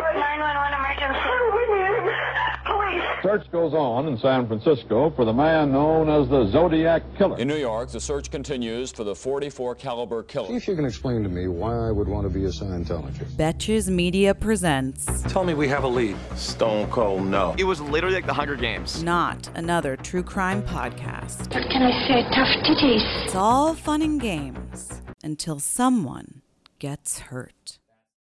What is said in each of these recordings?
911 emergency. We need him. Police. Search goes on in San Francisco for the man known as the Zodiac Killer. In New York, the search continues for the .44 caliber killer. See if you can explain to me why I would want to be a Scientologist. Betches Media presents Tell me we have a lead. Stone cold no. It was literally like the Hunger Games. Not Another True Crime Podcast. What can I say? Tough titties. It's all fun and games until someone gets hurt.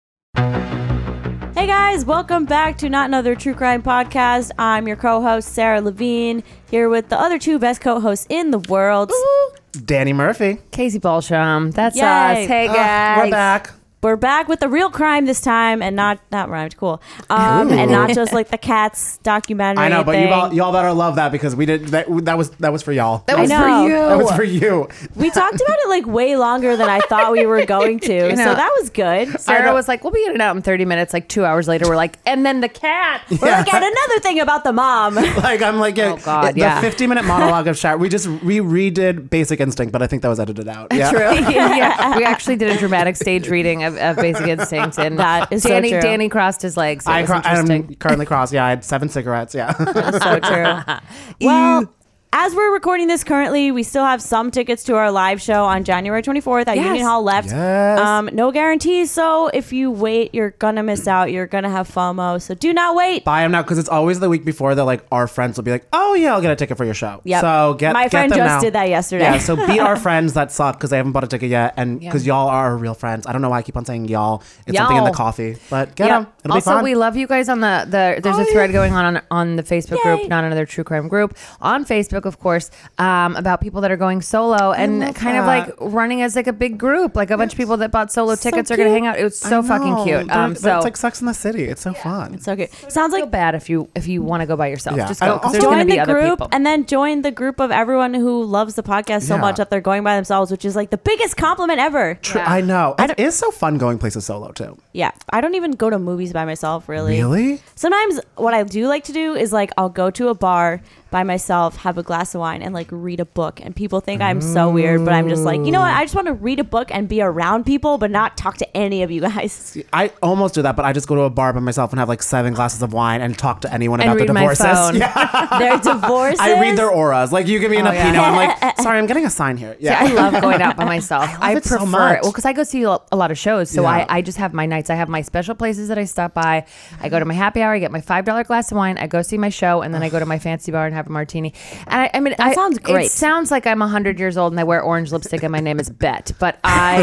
Hey guys, welcome back to Not Another True Crime Podcast. I'm your co-host, Sarah Levine, here with the other two best co-hosts in the world. Danny Murphy. Casey Balsham. That's Yay. us. Hey guys. We're back. We're back with the real crime this time, and not rhymed, cool. And not just like the Cats documentary. I know, but thing. y'all better love that because we did that was for y'all. That was I for know. you. That was for you. We talked about it like way longer than I thought we were going to, so that was good. Sarah was like, we'll be getting out in 30 minutes. Like 2 hours later, we're like, and then the cat. We're like, and another thing about the mom. I'm like, yeah, Oh, God, the yeah. 50-minute monologue of Sharon. We just redid Basic Instinct, but I think that was edited out. Yeah. True. Yeah. We actually did a dramatic stage reading of Basic Instinct. And That is so Danny, true. Danny crossed his legs. It was interesting. I'm currently crossed. Yeah, I had 7 cigarettes. Yeah. That's so true. Well, as we're recording this currently, we still have some tickets to our live show on January 24th at Yes. Union Hall left. Yes. No guarantees, so if you wait, you're gonna miss out. You're gonna have FOMO, so do not wait. Buy them now because it's always the week before that like our friends will be like, oh yeah, I'll get a ticket for your show. Yep. So My friend them just now. did that yesterday. Yeah. So beat our friends that suck because they haven't bought a ticket yet, and because y'all are our real friends. I don't know why I keep on saying y'all. It's something in the Y'all. coffee, but get Yep. them. It'll Also, be fun. we love you guys on the there's a thread going on the Facebook Yay. group, Not Another True Crime group on Facebook, of course, about people that are going solo and love kind of that. like running as like a big group. Like a bunch of people that bought solo tickets are going to hang out. It was so I fucking know. cute. It's like Sex in the City. It's so fun. It's okay. Sounds feel like bad if you want to go by yourself. Yeah. Just I go don't- because there's also- going to join be the other group people. and then join the group of everyone who loves the podcast so Yeah. much that they're going by themselves, which is like the biggest compliment ever. I know. It is so fun going places solo too. Yeah, I don't even go to movies by myself, really. Really? Sometimes what I do like to do is like I'll go to a bar by myself, have a glass of wine, and like read a book. And people think I'm so weird, but I'm just like, you know what? I just want to read a book and be around people, but not talk to any of you guys. I almost do that, but I just go to a bar by myself and have like 7 glasses of wine and talk to anyone And about the read my divorces. phone. Yeah. Their divorces. I read their auras. Like you give me an Oh, yeah. Pinot, I'm like, sorry, I'm getting a sign here. Yeah, I love going out by myself. I love it so prefer much. it. Well, because I go see a lot of shows, so Yeah. I just have my nights. I have my special places that I stop by. I go to my happy hour, I get my $5 glass of wine, I go see my show, and then I go to my fancy bar and have a martini. And I mean, That sounds great. It sounds like I'm 100 years old and I wear orange lipstick and my name is Bet, but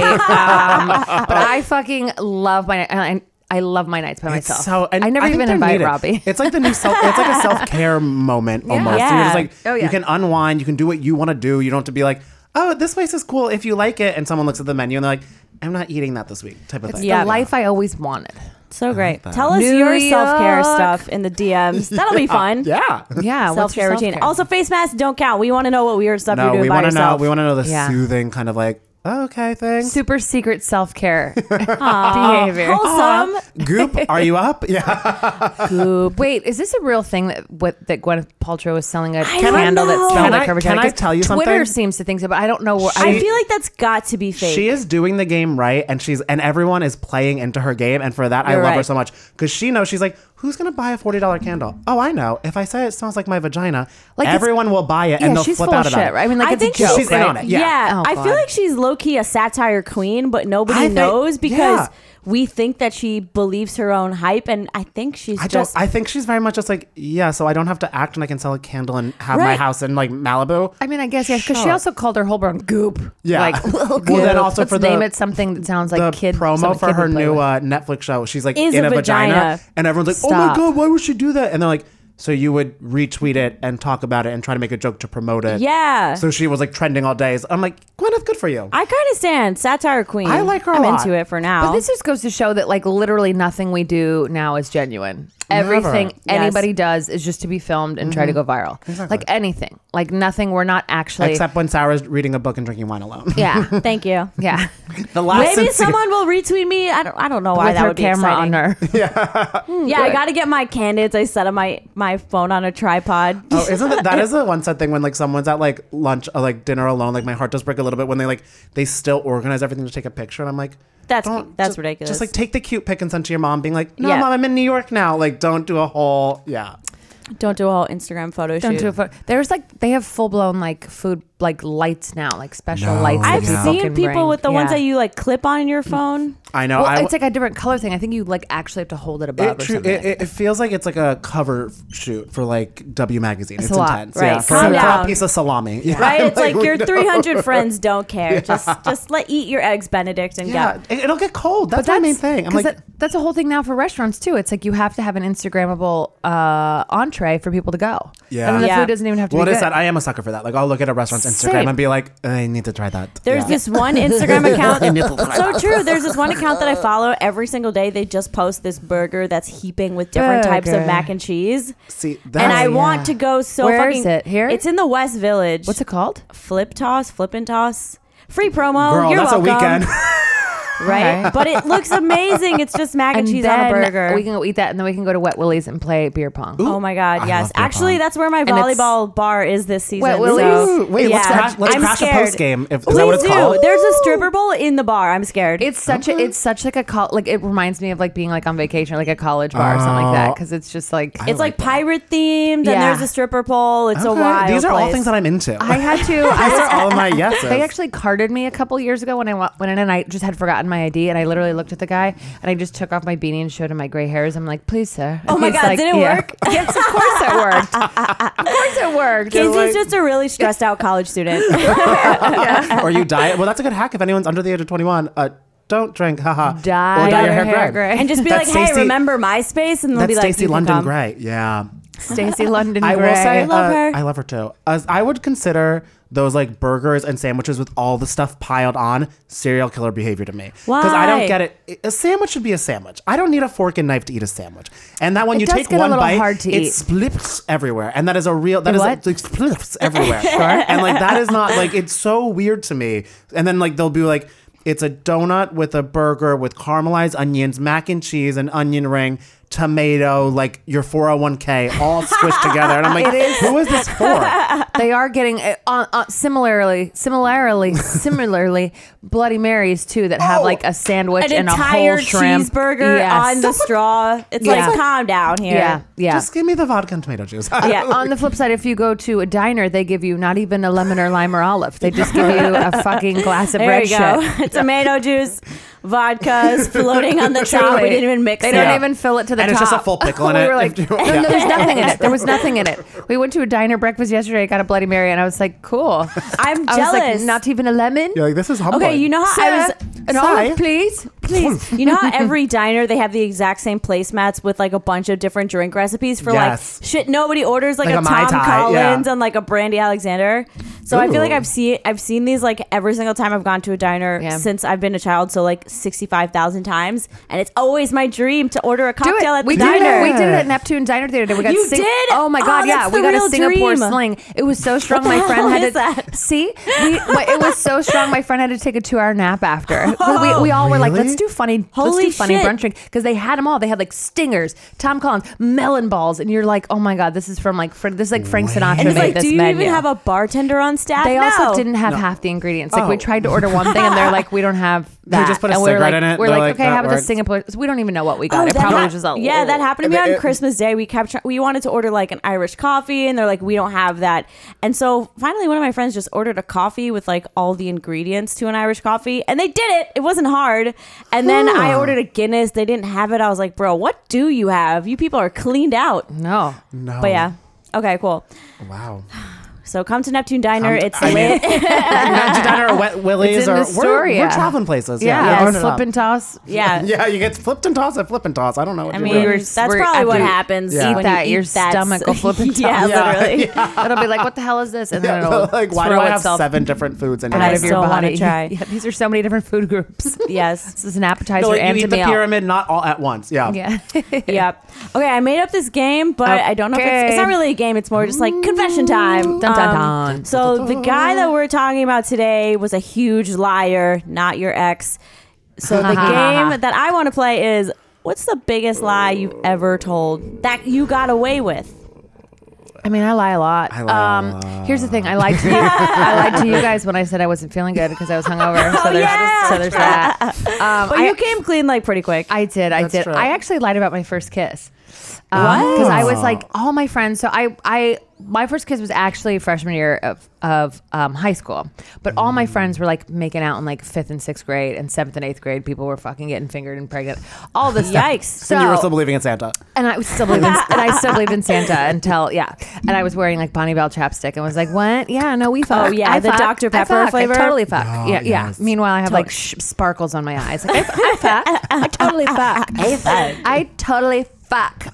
I fucking love I love my nights by myself. So, and I never think even they're invite needed. Robbie. It's like the new it's like a self-care moment almost. So you're just like, Oh, yeah. you can unwind, you can do what you want to do. You don't have to be like, oh, this place is cool if you like it. And someone looks at the menu and they're like, I'm not eating that this week type of It's thing. the life I always wanted. So great. that. Tell us New your self-care York. stuff in the DMs. That'll be fun. Yeah. Yeah. what's your Self-care routine. self-care? Also, face masks don't count. We want to know what weird stuff you're No, doing we by want to know. yourself. We want to know the Yeah. soothing kind of like, oh, okay thing. Super secret self-care behavior. Wholesome. Goop, are you up? Yeah. Goop. Wait, is this a real thing that Gwyneth Paltrow is selling a don't candle that know. smells Can like I- her can vagina? I 'Cause tell you Twitter something? seems to think so, but I don't know where. I feel like that's got to be fake. She is doing the game right, and everyone is playing into her game, and for that I You're love her right. so much because she knows she's like, who's gonna buy a $40 candle? Oh, I know. If I say it smells like my vagina, Like, it's- everyone will buy it, and they'll she's flip full out of about shit, it. right? I mean, like I it's a think joke, she's in right? on it. Yeah. Oh, I God. feel like she's low-key a satire queen, but nobody I think- knows because yeah. we think that she believes her own hype, and I think she's just... I think she's very much just like, yeah, so I don't have to act and I can sell a candle and have my Right. house in like Malibu. I mean, I guess, yeah, because she Sure. also called her whole brand Goop. Yeah. Like, Well, then also let's for the- name it something that sounds like The kid. promo something for kid her would play new with. Netflix show, she's like Is in a a vagina, vagina. and everyone's like, oh my Stop. God, why would she do that? And they're like, so you would retweet it and talk about it and try to make a joke to promote it. Yeah. So she was like trending all day. I'm like, Gwyneth, good for you. I kind of stand satire queen. I like her a I'm lot. into it for now. But this just goes to show that like literally nothing we do now is genuine. Everything Yes. anybody does is just to be filmed and try to go viral. Exactly. Like anything. Like nothing. We're not actually. Except when Sarah's reading a book and drinking wine alone. Yeah. Thank you. Yeah. The last Maybe scene- someone will retweet me. I don't know why With that her would be camera exciting. on her. Yeah, I got to get my candids. I set up my phone on a tripod. Oh, isn't that is the one sad thing when like someone's at like lunch or like dinner alone, like my heart does break a little bit when they still organize everything to take a picture, and I'm like, That's just, ridiculous. Just like take the cute pic and send to your mom, being like, "No, Yeah. mom, I'm in New York now." Like, don't do a whole Don't do a whole Instagram photo Don't shoot. do a photo. There's like they have full blown like food like lights now, like special No. lights. that I've people seen can people bring. with the ones Yeah. that you like clip on your phone. I know. Well, it's like a different color thing. I think you like actually have to hold it above or something. It feels like it's like a cover shoot for like W magazine. It's a lot. intense, Right. yeah. For, Calm for a down. piece of salami, yeah. Right? It's like we your don't- 300 friends don't care. Just eat your eggs Benedict and Yeah, go. it'll get cold. That's my main thing. I'm 'cause like, that's a whole thing now for restaurants too. It's like you have to have an Instagrammable entree for people to go. Yeah. And then the Yeah. food doesn't even have to what be is good. that? I am a sucker for that. Like, I'll look at a restaurant's Instagram Same. and be like, I need to try that. There's Yeah. this one Instagram account. I need to try So that. true. There's this one account that I follow every single day. They just post this burger that's heaping with different types of Burger. mac and cheese. See, And I yeah. want to go so Where fucking. is it? Here? It's in the West Village. What's it called? Flip and toss. Free promo. Girl, You're that's welcome. a weekend. Right? Okay. But it looks amazing. It's just mac and cheese on a burger. we can go eat that, and then we can go to Wet Willie's and play beer pong. Oh my God, I yes. love beer Actually, pong. that's where my it's- volleyball bar is this season. Wet Willie's? So, Wait, let's yeah. crash I'm a scared. post game. Is Please that what it's do. called? There's a stripper bowl in the bar. I'm scared. It's such like a like it reminds me of like being like on vacation, like a college bar or something like that, because it's just like It's like pirate themed, and Yeah. there's a stripper pole. It's a Okay. wild These are all place. things that I'm into. I had to. These are all of my yeses. They actually carded me a couple years ago when I went in and I just had forgotten my ID, and I literally looked at the guy and I just took off my beanie and showed him my gray hairs. I'm like, please, sir. Oh my He's God, like, did it yeah. work? Yes, of course it worked. Of course it worked. Casey's just a really stressed out college student. Or you dye it. Well, that's a good hack if anyone's under the age of 21. Don't drink, haha. Dye or dye your your hair hair gray. gray. And just be That's like, hey, Stacey- remember MySpace? And they'll That's be like, Stacey you can London come. Gray. Yeah. Stacey London I Gray. will say, Love her. I love her too. As I would consider those like burgers and sandwiches with all the stuff piled on serial killer behavior to me. Because I Why? don't get it. A sandwich should be a sandwich. I don't need a fork and knife to eat a sandwich. And that when It you does take get a one little bite, hard to it eat. splits everywhere. And that is a real, that It is what? it splits everywhere. And like that is not like, it's so weird to me. And then like they'll be like, it's a donut with a burger with caramelized onions, mac and cheese, an onion ring, tomato, like your 401k, all squished together. And I'm like, who is this for? They are getting similarly Bloody Marys too that have like a sandwich An and a entire whole shrimp cheeseburger Yes. on the straw. It's Yeah. like, calm down here. Yeah. Just give me the vodka and tomato juice. Yeah. On the flip side, if you go to a diner, they give you not even a lemon or lime or olive. They just give you a fucking glass of There red you go. shit. Tomato juice, vodka is floating on the top. We Truly. didn't even mix They it. don't even fill it to the And top. it's just a full pickle in We it. were like, If you- no, Yeah. there's nothing in it. There was nothing in it. We went to a diner breakfast yesterday. I got a Bloody Mary, and I was like, cool. I'm I was like, jealous. not even a lemon. You're like, this is humbling. Okay, you know how I was. An olive, please. Please. You know how every diner they have the exact same placemats with like a bunch of different drink recipes for Yes. like shit nobody orders like Like a a Mai Tom Tai, Collins yeah. and like a Brandy Alexander. So I feel like Ooh. I've seen these like every single time I've gone to a diner Yeah. since I've been a child, so like 65,000 times, and it's always my dream to order a Do it. cocktail at the We did diner. it. We did it at Neptune Diner the other day. We got You did? Oh my god, Oh, yeah. that's We the got a real Singapore dream. sling. It was so strong. What the My friend hell had is to that? see. It was so strong. My friend had to take a 2-hour nap after. We all were like, Really? let's do funny. Holy let's do funny shit. brunch drink because they had them all. They had like stingers, Tom Collins, melon balls, and you're like, oh my god, this is from like this is like Frank Sinatra And it's made like, this do you menu. even have a bartender on staff? They No. also didn't have half the ingredients. Like we Oh. tried to order one thing and they're like, we don't have that. just put a and we were cigarette like, in it. We're They're like, like, okay, that have it the works. Singapore. We don't even know what we got. Oh, it that probably hap- was just a yeah, that happened to me on it- Christmas Day. We wanted to order like an Irish coffee, and they're like, we don't have that. And so finally, one of my friends just ordered a coffee with like all the ingredients to an Irish coffee, and they did it. It wasn't hard. And then I ordered a Guinness. They didn't have it. I was like, bro, what do you have? You people are cleaned out. No. No. But yeah. Okay, cool. Wow. So come to Neptune Diner. It's I mean, lit. Neptune Diner or Wet Willie's It's in or Astoria. we're traveling places. Yeah, open it flip up. and toss. yeah. Yeah, you get flipped and toss at flip and toss. I don't know what I you're mean, doing. that's we're- probably what after you happens. Yeah. when Eat that, you your eat that. stomach will flip and toss. Yeah, literally. It'll be like, what the hell is this? And then it'll like, why do throw I have itself 7 different foods in And here? I out of your still wanna body. try. Yeah, these are so many different food groups. Yes. This is an appetizer No, like, and you a eat the meal. pyramid not all at once. Yeah. Yeah. Yep. Okay, I made up this game, but I don't know if Okay. it's not really a game. It's more just like confession time. Dun, dun, dun. So the guy that we're talking about today was a huge liar, not your ex. So the game that I want to play is, what's the biggest lie you've ever told that you got away with? I mean, I lie a lot. I lie a lot. Here's the thing. I lied to you. I lied to you guys when I said I wasn't feeling good because I was hungover. So there's that. But you came clean like pretty quick. I did. I did. true. I actually lied about my first kiss. What? Because I was like, all my friends. So my first kiss was actually freshman year of high school, but all my friends were like making out in like 5th and 6th grade, and 7th and 8th grade. People were fucking getting fingered and pregnant. All this stuff. Yikes! So And you were still believing in Santa. and I was still believing, and I still believed in Santa until and I was wearing like Bonnie Bell chapstick and was like, what? Yeah, no, we fuck. Oh, yeah, I the fuck. Dr. I Pepper fuck. flavor? I totally fuck. Oh, yeah. yes. Meanwhile, I have like sparkles on my eyes. Like I fuck. I totally fuck. I totally fuck.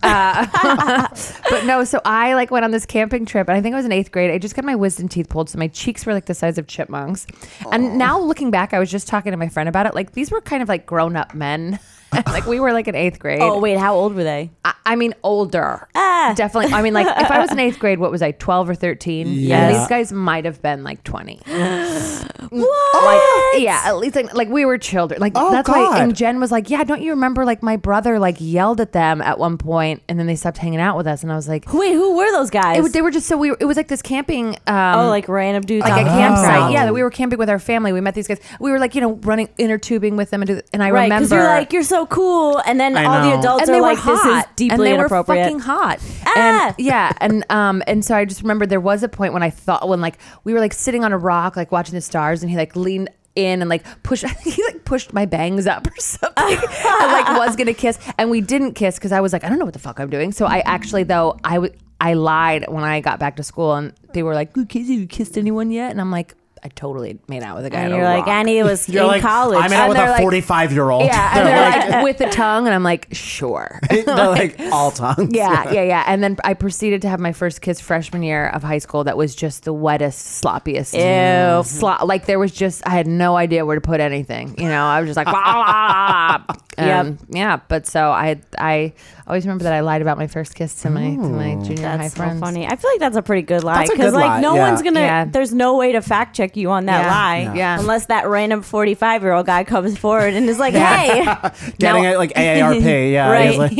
But no, so I like went on this camping trip, and I think I was in 8th grade. I just got my wisdom teeth pulled, so my cheeks were like the size of chipmunks. And now looking back, I was just talking to my friend about it. Like these were kind of like grown up men. Like we were like in 8th grade. Oh wait, how old were they? I mean, older. Ah. Definitely. I mean, like if I was in 8th grade, what was I, 12 or 13? Yeah. These guys might have been like 20. What? Like, yeah, at least like we were children. Like Oh, that's why. God. And Jen was like, "Yeah, don't you remember? Like my brother like yelled at them at one point, and then they stopped hanging out with us." And I was like, Wait, who were those guys? They were just so we. It was like this camping. like random dudes. Like on a the campsite, campground. yeah. That we were camping with our family. We met these guys. We were like, running inner tubing with them, and I Right, remember because you're like, you're so cool, and then I all the know. adults and are they were like, hot, this is deeply and they inappropriate. were fucking hot. Ah! And so I just remember there was a point when I thought when like we were like sitting on a rock like watching the stars, and he like leaned in and like pushed my bangs up or something and like was gonna kiss, and we didn't kiss because I was like, I don't know what the fuck I'm doing. So I actually though I lied when I got back to school, and they were like, "Have you kissed anyone yet?" And I'm like, I totally made out with a guy. And on a you're like, rock. Annie was You're in like, college. I'm out And with they're a like- 45-year-old. Yeah, and they're like with the tongue, and I'm like, sure. they're like all tongues. Yeah. And then I proceeded to have my first kiss freshman year of high school. That was just the wettest, sloppiest. Ew. Like there was just, I had no idea where to put anything. I was just like, blah, blah, blah. Yeah. But so I always remember that I lied about my first kiss to my junior high That's so friends. funny. I feel like that's a pretty good lie That's a because good like lie, no yeah. one's gonna. Yeah. There's no way to fact check you on that Yeah. lie. Yeah. Unless that random 45-year-old guy comes forward and is like, "Hey, Getting it like AARP. Yeah. right." he's like-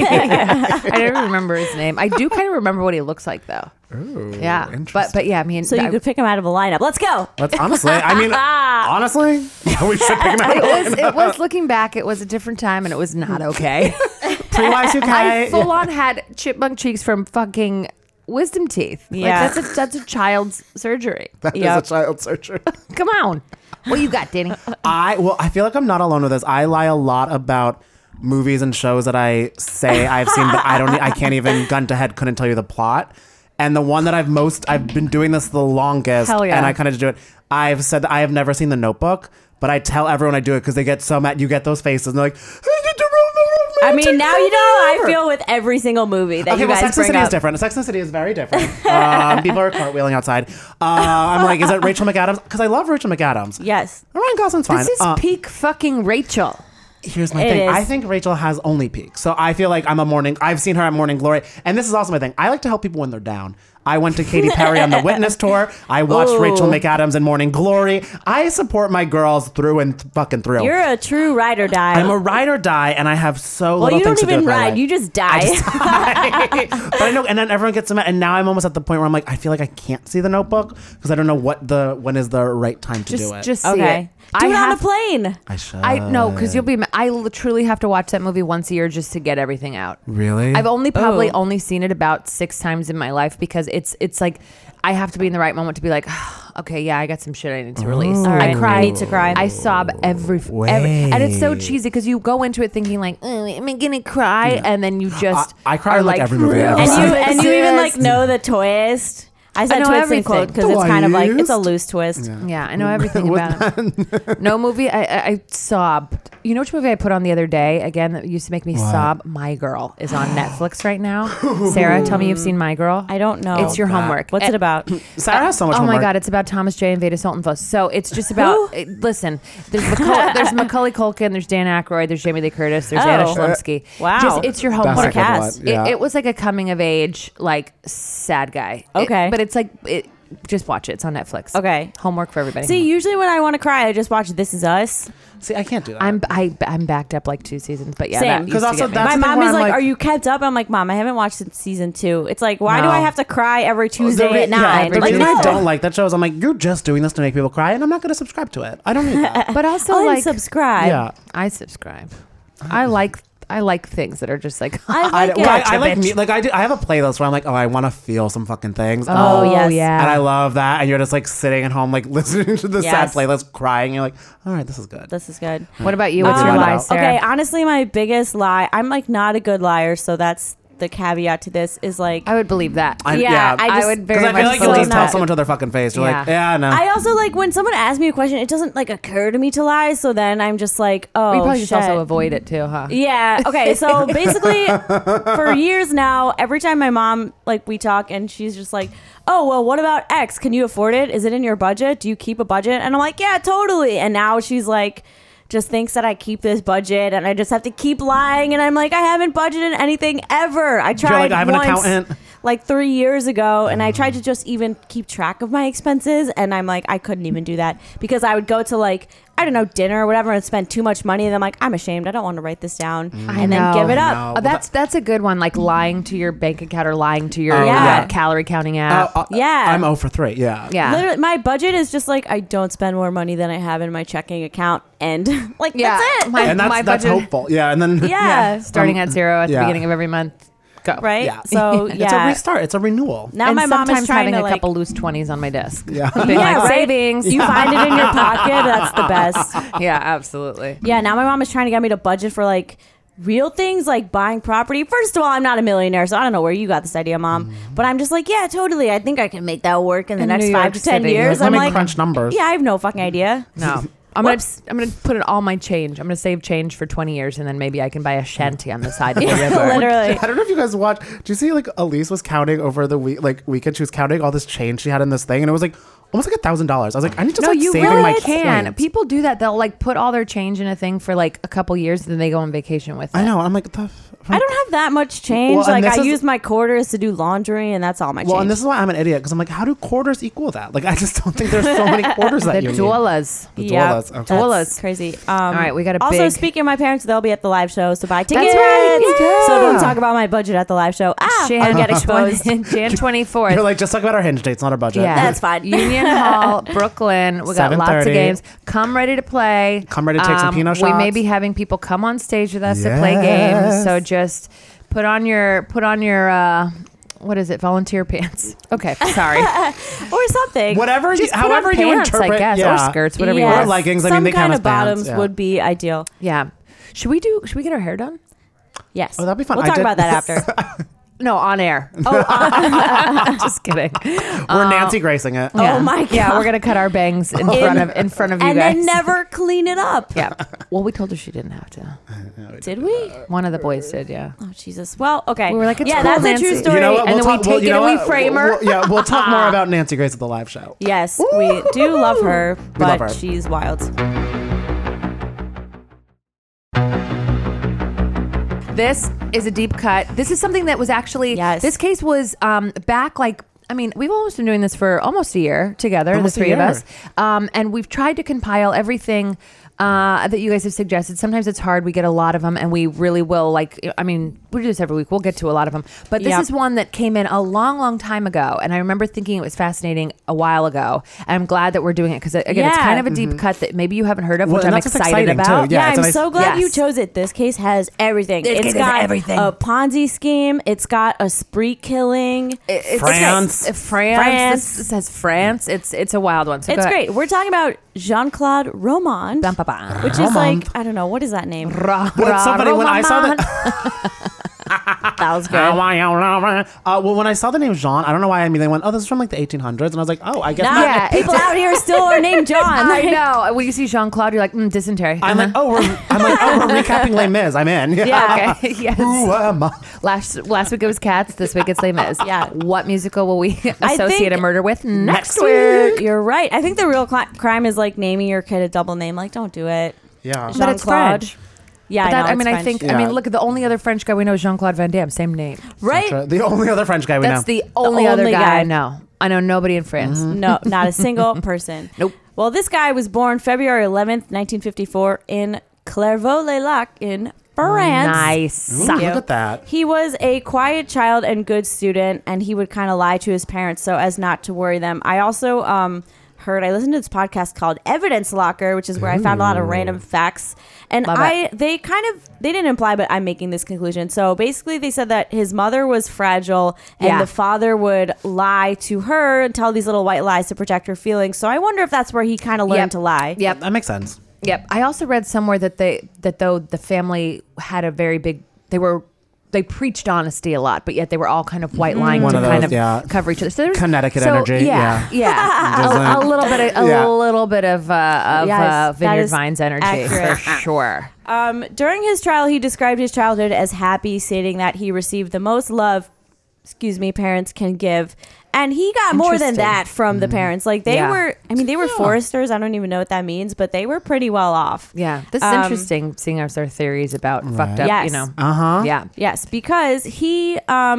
I don't remember his name. I do kind of remember what he looks like though. Ooh, Yeah. interesting. But yeah, I mean, So you could pick him out of a lineup. Let's go. That's honestly, I mean, honestly, we should pick him out. it was looking back, it was a different time, and it was not okay. Pre-Y2K. I full on had chipmunk cheeks from fucking wisdom teeth. Yeah. Like that's a child's surgery. That is Yep. a child surgery. Come on. What you got, Danny? I feel like I'm not alone with this. I lie a lot about movies and shows that I say I've seen, but I can't even gun to head couldn't tell you the plot. And the one that I've been doing this the longest, Hell yeah. and I kind of do it. I've said that I have never seen The Notebook, but I tell everyone I do it because they get so mad. You get those faces, and they're like, I mean, now you know how I feel with every single movie that Okay, you well, guys Sex and bring City up. is different. Sex and the City is very different. People are cartwheeling outside. I'm like, is it Rachel McAdams? Because I love Rachel McAdams. Yes. Ryan Gosling's fine. This is peak fucking Rachel. Here's my It thing. is. I think Rachel has only peaks. So I feel like I've seen her at Morning Glory. And this is also my thing. I like to help people when they're down. I went to Katy Perry on the Witness tour. I watched Ooh. Rachel McAdams in Morning Glory. I support my girls through and fucking through. You're a true ride or die. I'm a ride or die, and I have so well, little you don't things to do even with my ride. life. You just die. But I know, and then everyone gets so mad, and now I'm almost at the point where I'm like, I feel like I can't see The Notebook because I don't know when is the right time to do it. Just see Okay. it. Do it on a have- plane. I should. I know, because you'll be. I truly have to watch that movie once a year just to get everything out. Really? I've probably only seen it about 6 times in my life because it's like I have to be in the right moment to be like, okay, yeah, I got some shit I need to release. All right. I cry. I need to cry. I sob every, and it's so cheesy because you go into it thinking like, am I gonna cry? And then you just I cry are in, like, every movie I've and ever you seen. and you even like know the twist. I said know twist everything. in quote because it's kind of like it's a Twist? loose twist. Yeah, I know everything about it. No movie. I sobbed. You know which movie I put on the other day? Again, that used to make me sob. My Girl is on Netflix right now. Sarah, tell me you've seen My Girl. I don't know. It's your homework. What's it about? Sarah has so much Oh homework. my God, it's about Thomas J. and Veda Sultanfuss. So it's just about, listen, there's Macaulay Culkin, there's Dan Aykroyd, there's Jamie Lee Curtis, there's Anna Oh. Schlumsky. Wow. Just, it's your That's homework. like a cast. lot, yeah. It was like a coming of age, like sad guy. Okay. But it's like, Just watch it. It's on Netflix. Okay. Homework for everybody. See, usually when I want to cry, I just watch This Is Us. See, I can't do that. I'm backed up like 2 seasons, but yeah, Same. that 'Cause used to also get me. that's My the thing mom where is I'm like, like- "Are you kept up?" I'm like, "Mom, I haven't watched since season 2." It's like, why do No. I have to cry every Tuesday at 9? The Like, reason no. I don't like that show is I'm like, you're just doing this to make people cry, and I'm not going to subscribe to it. I don't need that. But also I'll like subscribe. Yeah. I subscribe. I like things that are just like I like it. I like me, like I have a playlist where I'm like, oh, I want to feel some fucking things. Oh, yes. yeah. And I love that. And you're just like sitting at home, like listening to the sad Yes. playlist, crying. You're like, all right, this is good. This is good. What about you? What's your Um, lie, Sarah? Okay, honestly, my biggest lie, I'm like not a good liar, so that's the caveat to this is like, I would believe that. I just- would Because very I feel much like you'll believe just tell that. someone to their fucking face. You're like, yeah, no. I also like when someone asks me a question, it doesn't like occur to me to lie, so then I'm just like, oh, We probably just shit. also avoid it too, huh? Yeah. Okay. So basically, for years now, every time my mom, like, we talk and she's just like, oh, well, what about X? Can you afford it? Is it in your budget? Do you keep a budget? And I'm like, yeah, totally. And now she's like, just thinks that I keep this budget and I just have to keep lying. And I'm like, I haven't budgeted anything ever. I tried like, I have an once, accountant. like 3 years ago, and I tried to just even keep track of my expenses, and I'm like, I couldn't even do that because I would go to like, I don't know, dinner or whatever and spend too much money, and I'm like, I'm ashamed. I don't want to write this down and then give it up. Oh, that's a good one. Like lying to your bank account or lying to your Yeah. calorie counting app. Yeah. I'm 0 for 3. Yeah. yeah. Literally, my budget is just like I don't spend more money than I have in my checking account, and like Yeah. that's it. And that's budget- hopeful. Yeah. And then Yeah. Starting at 0 at the yeah. beginning of every month. Go. Right. Yeah. So it's a yeah. restart. It's a renewal. Now And my mom sometimes is trying having to a like. couple loose 20s on my desk. Yeah. Being Yeah, like, right? savings. You find it in your pocket. That's the best. Yeah, absolutely. Yeah. Now my mom is trying to get me to budget for like real things like buying property. First of all, I'm not a millionaire, so I don't know where you got this idea, Mom. But I'm just like, yeah, totally. I think I can make that work in the In next New 5 York to 10 City. years. Let I'm me like, crunch numbers. yeah, I have no fucking idea. No. I'm gonna put it all my change. I'm gonna save change for 20 years, and then maybe I can buy a shanty on the side of the river. Literally. I don't know if you guys watched. Do you see like Elise was counting over the weekend? She was counting all this change she had in this thing, and it was like almost like $1,000. I was like, I need to No, start you saving really my can. coins. People do that. They'll like put all their change in a thing for like a couple years, and then they go on vacation with it. I know. I'm like, I don't have that much change. Well, and like this I is- use my quarters to do laundry, and that's all my change. Well, and this is why I'm an idiot because I'm like, how do quarters equal that? Like, I just don't think there's so many quarters that The you need. doulas. The yeah, doulas, okay. that's Doulas. crazy. All right, we got a also big- speaking of my parents, they'll be at the live show, so buy tickets. right, yeah. So don't talk about my budget at the live show. I'll get exposed. Jan 24th. You're like, just talk about our hinge dates, not our budget. Yeah, That's fine. Union Hall, Brooklyn. We got lots of 7:30. games. Come ready to play. Come ready to take some Pinot We may shots. be having people come on stage with us to play games. So just put on your what is it? Volunteer pants. Okay, sorry. or something. Whatever, Just put however on you pants, interpret, I guess, yeah. or skirts, whatever Yes. you Or want. leggings. I Some mean, they kind count of as pants. bottoms Yeah. would be ideal. Yeah. Should we get our hair done? Yes. Oh, that'd be fun. We'll I talk did- about that after. No, on air. Just kidding. We're Nancy Gracing it. Oh my God. Yeah, we're gonna cut our bangs in front of you and guys. then never clean it up. Yeah. Well, we told her she didn't have to. Did we? One of the boys did. Yeah. Oh Jesus. Well, okay. We were like, it's yeah, cool, that's Nancy. a true story. You know what? And then we take you it know and we what? frame her. We'll talk more about Nancy Grace at the live show. Yes, we do love her, We love but her. she's wild. This is a deep cut. This is something that was actually, Yes. this case was back like, I mean, we've almost been doing this for almost a year together, Almost the a three of year. us. And we've tried to compile everything that you guys have suggested. Sometimes it's hard. We get a lot of them, and we really will, like, I mean, we do this every week. We'll get to a lot of them. But this Yep. is one that came in a long, long time ago. And I remember thinking it was fascinating a while ago. And I'm glad that we're doing it because, again, it's Yeah. kind of a deep cut that maybe you haven't heard of, Well, which and I'm that's what's excited exciting, about. too. Yeah, Yeah, it's a I'm nice- so glad you Yes. chose it. This case has everything. This case It's has got everything. a Ponzi scheme. It's got a spree killing. It's France. France. This says France. It's a wild one. So It's go ahead. great. We're talking about Jean-Claude Romand, Bum, ba, ba. which is like, I don't know, what is that name? Well, it's so funny when I saw that. That was good. Well, when I saw the name Jean, I don't know why I immediately went, oh, this is from like the 1800s, and I was like, oh, I guess. Nah, not. Yeah, people out here still are named John. I know. When you see Jean Claude, you're like, dysentery. I'm like, oh, we're recapping Les Mis. I'm in. Yeah, okay. Yes. Who am I? Last week it was Cats. This week it's Les Mis. Yeah. What musical will we I associate think- a murder with next week? week? You're right. I think the real crime is like naming your kid a double name. Like, don't do it. Yeah. But it's Jean-Claude. French. Yeah, But that, I know, it's I French. think, Yeah. look, the only other French guy we know is Jean-Claude Van Damme. Same name. Right? The only other French guy we That's know. the only other only guy guy. I know. I know nobody in France. No, not a single person. Nope. Well, this guy was born February 11th, 1954 in Clairvaux-les-Lacs in France. Nice. Ooh, look at that. He was a quiet child and good student, and he would kind of lie to his parents so as not to worry them. I also I listened to this podcast called Evidence Locker, which is where I found a lot of random facts. And Love they didn't imply, but I'm making this conclusion. So basically they said that his mother was fragile and Yeah. the father would lie to her and tell these little white lies to protect her feelings. So I wonder if that's where he kind of learned to lie. Yep. That makes sense. Yep. I also read somewhere that though the family had a very big, they preached honesty a lot, but yet they were all kind of white lying One to of kind those, of yeah. cover each other. So there was, Connecticut energy, Yeah. yeah. a little bit of Yeah. a little bit of Yes, that Vineyard is Vines energy accurate. for sure. During his trial, he described his childhood as happy, stating that he received the most love, parents can give. And he got more than Interesting. that from the parents. Like they Yeah. were foresters. I don't even know what that means, but they were pretty well off. Yeah, this is interesting. Seeing as our theories about fucked up, Yes. Yeah. Yes, because he,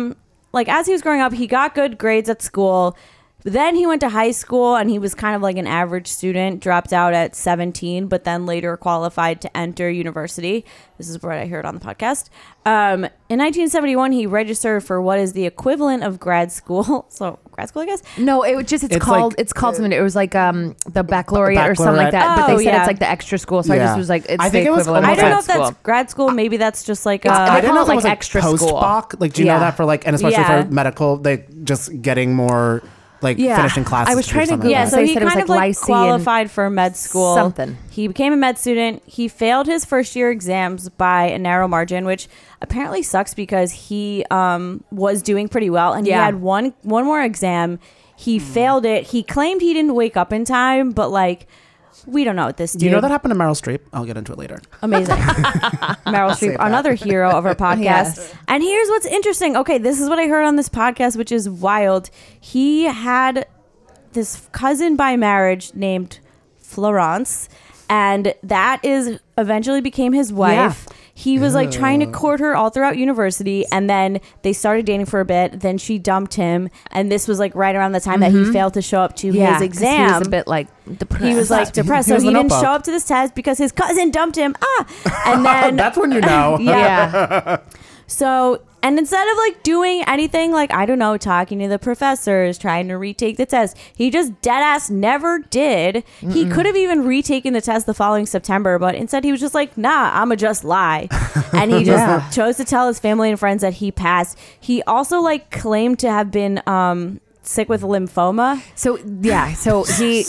as he was growing up, he got good grades at school. Then he went to high school and he was kind of like an average student, dropped out at 17, but then later qualified to enter university. This is what I heard on the podcast. In 1971, he registered for what is the equivalent of grad school. So grad school, I guess. No, it's called something. It was like the baccalaureate or something like that. Oh, But they said yeah. it's like the extra school. So I Yeah. just was like, it's I the think it was equivalent I of don't know grad if that's school. grad school. Maybe that's just like I didn't call know it if like was extra post school. Bach. Like, do you Yeah. know that for like, and especially Yeah. for medical, they just getting more like finishing classes. I was or trying to something Google like Yeah, that. so They he said it was kind of like like Lyceum qualified for med school. something. He became a med student. He failed his first year exams by a narrow margin, which apparently sucks because he was doing pretty well, and he Yeah. had one more exam. He failed it. He claimed he didn't wake up in time, but like we don't know what this dude. Do you know that happened to Meryl Streep? I'll get into it later. Amazing. Meryl Streep, that. another hero of our podcast. Yes. And here's what's interesting. Okay, this is what I heard on this podcast, which is wild. He had this cousin by marriage named Florence, and that is eventually became his wife. He was like trying to court her all throughout university, and then they started dating for a bit. Then she dumped him, and this was like right around the time that he failed to show up to his 'cause exam. He was a bit like depressed. He was like depressed, He so was he the didn't notebook. show up to this test because his cousin dumped him. And then That's when you know. yeah. so, and instead of like doing anything like, I don't know, talking to the professors, trying to retake the test, he just dead ass never did. He could have even retaken the test the following September, but instead he was just like, nah, I'ma just lie. And he just chose to tell his family and friends that he passed. He also like claimed to have been sick with lymphoma. So he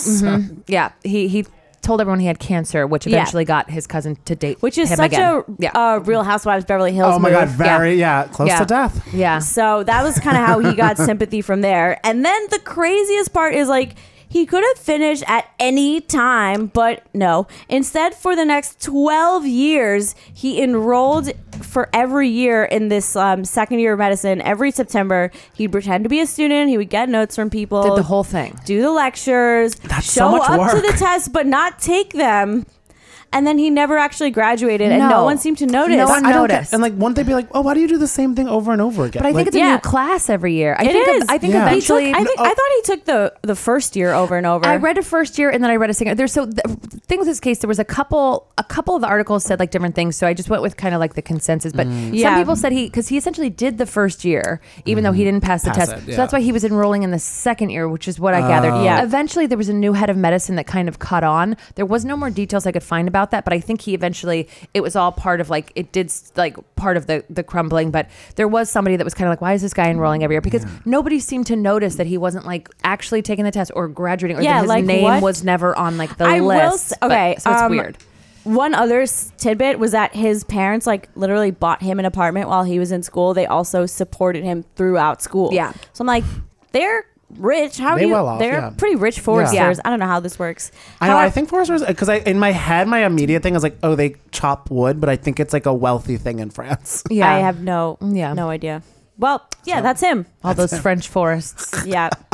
he told everyone he had cancer, which Yeah. eventually got his cousin to date Which is him such again. a Real Housewives Beverly Hills Oh my God, move. very close Yeah. to death. Yeah. So that was kind of how he got sympathy from there. And then the craziest part is like he could have finished at any time, but no. Instead, for the next 12 years, he enrolled for every year in this second year of medicine. Every September, he'd pretend to be a student. He would get notes from people. Did the whole thing. Do the lectures. That's show so much up to work. the test, but not take them. And then he never actually graduated, and No. no one seemed to notice. No one I don't get, noticed. and like, wouldn't they be like, oh, why do you do the same thing over and over again? But I think Like, it's a Yeah. new class every year. I It think is. I think Yeah. eventually. I thought he took the first year over and over. I read a first year and then I read a second. There's the thing with this case. There was a couple of the articles said like different things. So I just went with kind of like the consensus. But Yeah. some people said because he essentially did the first year, even though he didn't pass the Pass test. it, So yeah. that's why he was enrolling in the second year, which is what I gathered. Yeah. Eventually, there was a new head of medicine that kind of caught on. There was no more details I could find about that, but I think he eventually it was all part of like it did like part of the crumbling. But there was somebody that was kind of like, why is this guy enrolling every year? Because nobody seemed to notice that he wasn't like actually taking the test or graduating, or Yeah, that his like, name what? was never on like the I will list. okay, so it's weird. One other tidbit was that his parents like literally bought him an apartment while he was in school. They also supported him throughout school. Yeah. So I'm like, they're rich. How do They you? well off, they're yeah. pretty rich foresters. Yeah. I don't know how this works. I know. How- I think foresters, because in my head, my immediate thing is like, oh, they chop wood, but I think it's like a wealthy thing in France. Yeah, I have no Yeah. idea. Well, yeah, that's him. all those French forests. Yeah.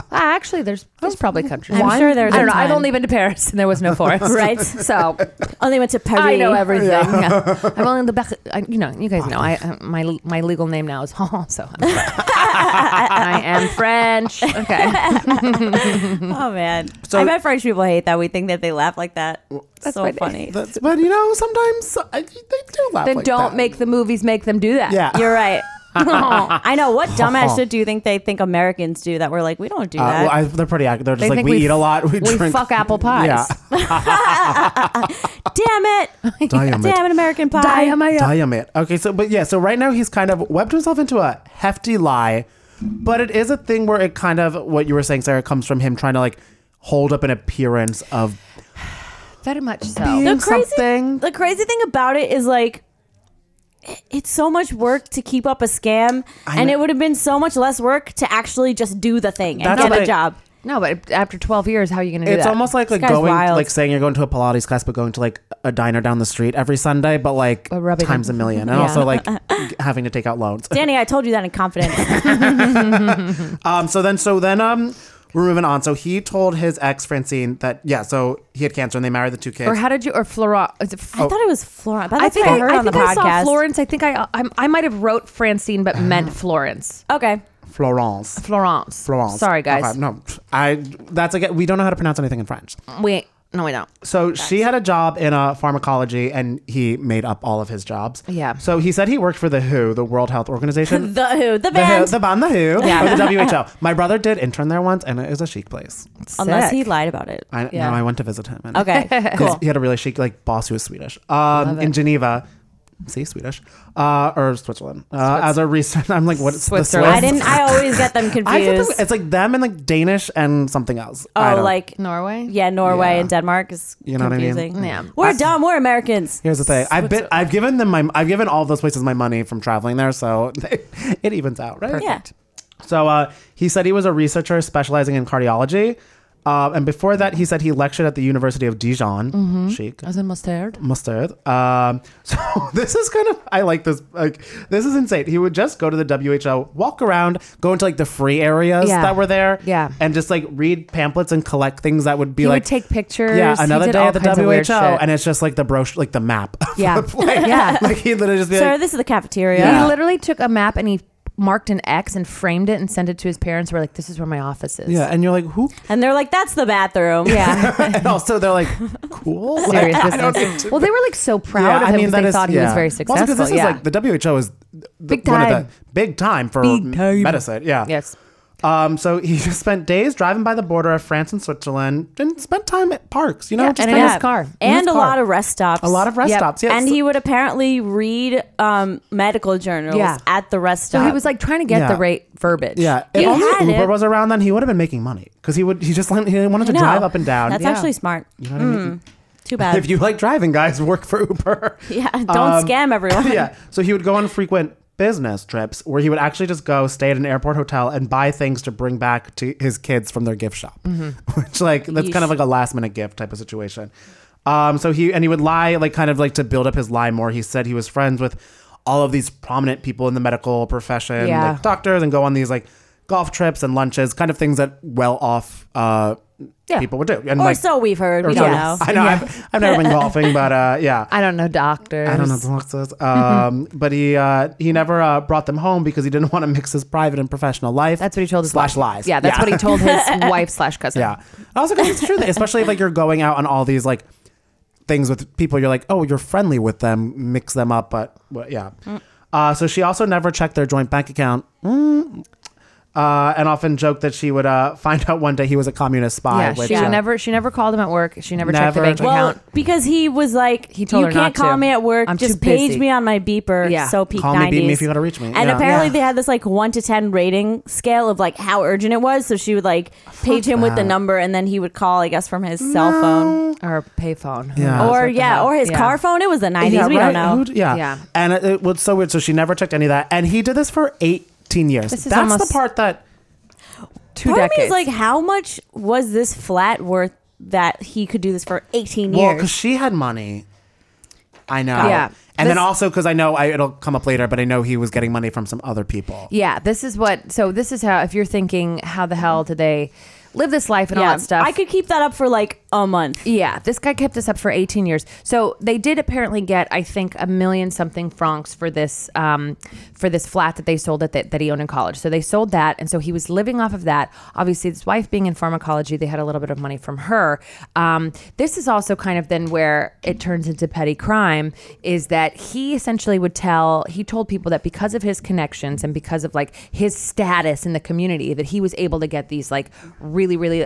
Actually, there's probably countries. I'm sure there's I don't a know. I've ton. only been to Paris and there was no forest. Right. So Only went to Paris. I know everything. Yeah. I'm only in the back. You know, you guys know. My legal name now is so I am French. Okay. Oh man. So- I bet French people hate that. We think that they laugh like that. That's so what it funny. But you know, sometimes they do laugh. Then like don't that. make the movies make them do that. Yeah. You're right. I know. What dumbass shit do you think they think Americans do that we're like, we don't do that? Well, they're pretty. They're just They like think we eat a lot. We drink. fuck apple pies. Yeah. Damn it. Damn Damn it, American Pie. Damn it. Okay, so right now he's kind of webbed himself into a hefty lie, but it is a thing where it kind of, what you were saying, Sarah, comes from him trying to like hold up an appearance of Very much so. being something. The crazy thing about it is like, it's so much work to keep up a scam, and know. it would have been so much less work to actually just do the thing and That's get what a I- job. No, but after 12 years, how are you going to do It's that? almost like guy's going, wild. like saying you're going to a Pilates class, but going to like a diner down the street every Sunday, but like But rubbing times it. a million, and Yeah. also like having to take out loans. Danny, I told you that in confidence. So then we're moving on. So he told his ex Francine that so he had cancer and they married the two kids. or how did you, or Flora? Is it I thought it was Florence, but I that's think what I heard on the I saw podcast. Florence. I think I might have wrote Francine, but meant Florence. Okay. Florence. Florence. Okay, Sorry, guys. no, that's again. We don't know how to pronounce anything in French. No, we don't. So she had a job in pharmacology, and he made up all of his jobs. Yeah. So he said he worked for the WHO, the World Health Organization. The Who, the The WHO, band. the band, the WHO, Yeah. or the WHO. My brother did intern there once, and it is a chic place. Unless he Sick. lied about it. Yeah. I went to visit him. And Okay, cool. He had a really chic like boss who was Swedish. In Geneva. See, Swedish. Or Switzerland. As a research, I'm like, what is Switzerland. I always get them I get confused. them, it's like them and like Danish and something else. I Oh, don't- like Norway? yeah, Norway Yeah. and Denmark is You know what I mean? confusing. Yeah. We're dumb. We're Americans. Here's the thing. I've given all those places my money from traveling there, so it evens out, right? Yeah. So he said he was a researcher specializing in cardiology. And before that, he said he lectured at the University of Dijon. Chic. As in mustard. Mustard. So this is kind of, I like this. Like, this is insane. He would just go to the WHO, walk around, go into like the free areas Yeah. that were there. Yeah. And just like read pamphlets and collect things that would be He like, would take pictures. yeah, He another did day all at the kinds of weird WHO. shit. And it's just like the brochure, like the map. of Yeah. the place. Yeah. Like he literally just be Sir, like, this is the cafeteria. Yeah. He literally took a map and he marked an X and framed it and sent it to his parents. We're like, this is where my office is. yeah. And you're like, who? And they're like, that's the bathroom. Yeah. And also they're like, cool. Serious Like, I don't business. get to- Well, they were like so proud of him because they thought he was very successful. Also, because this yeah. is like the WHO is Big one of time. the big time for Big time. medicine. Yeah. Yes. So he just spent days driving by the border of France and Switzerland and spent time at parks, you know, Yeah, just and in kind of- his car. And his a car. lot of rest stops. a lot of rest Yep. stops. Yes. And he would apparently read medical journals Yeah. at the rest So stop. he was like trying to get Yeah. the right verbiage. yeah. He If only had Uber it. was around then, he would have been making money because he wanted to No, drive up and down. That's Yeah. actually smart. You know what I mean? Too bad. If you like driving, guys, work for Uber. yeah, don't scam everyone. Yeah. So he would go on frequent business trips where he would actually just go stay at an airport hotel and buy things to bring back to his kids from their gift shop, which like that's kind of like a last minute gift type of situation. So he would lie, like kind of like to build up his lie more. He said he was friends with all of these prominent people in the medical profession, Yeah. like doctors, and go on these like golf trips and lunches, kind of things that well off people would do. And Or like, so we've heard. or We so- don't know. I know. I've never been golfing, but yeah. I don't know doctors. I don't know doctors. But he never brought them home because he didn't want to mix his private and professional life. That's what he told his slash wife. lies. Yeah, that's what he told his wife slash cousin. Yeah. Also, because it's true, that especially if like you're going out on all these like things with people, you're like, oh, you're friendly with them, mix them up, but yeah. So she also never checked their joint bank account. And often joked that she would find out one day he was a communist spy. Yeah, which, she never called him at work. She never checked the bank Well, account. because he was like, He told you her can't not call to. me at work. I'm Just too page busy." me on my beeper. Yeah. So peak Call 90s. me, beat me if you gotta reach me. And Yeah. apparently Yeah. they had this like 1 to 10 rating scale of like how urgent it was. So she would like page him with the that. number, and then he would call, I guess, from his cell phone. Or payphone. Yeah. Or What the hell? or his Yeah. car phone. It was the 90s. Yeah, We right? don't know. Yeah. Yeah. And it was so weird. So she never checked any of that. And he did this for 18 years. This is That's almost the part that 2 Part of me decades. is like, how much was this flat worth that he could do this for 18 well, years? because she had money. I know. Yeah. And then also because I know it'll come up later, but I know he was getting money from some other people. Yeah, this is how, if you're thinking, how the hell did they live this life and all that stuff? I could keep that up for like a month. Yeah, this guy kept this up for 18 years. So they did apparently get, I think, 1 million something francs for this flat that they sold that he owned in college. So they sold that, and so he was living off of that. Obviously, his wife being in pharmacology, they had a little bit of money from her. This is also kind of then where it turns into petty crime, is that he essentially he told people that because of his connections and because of like his status in the community, that he was able to get these like really, really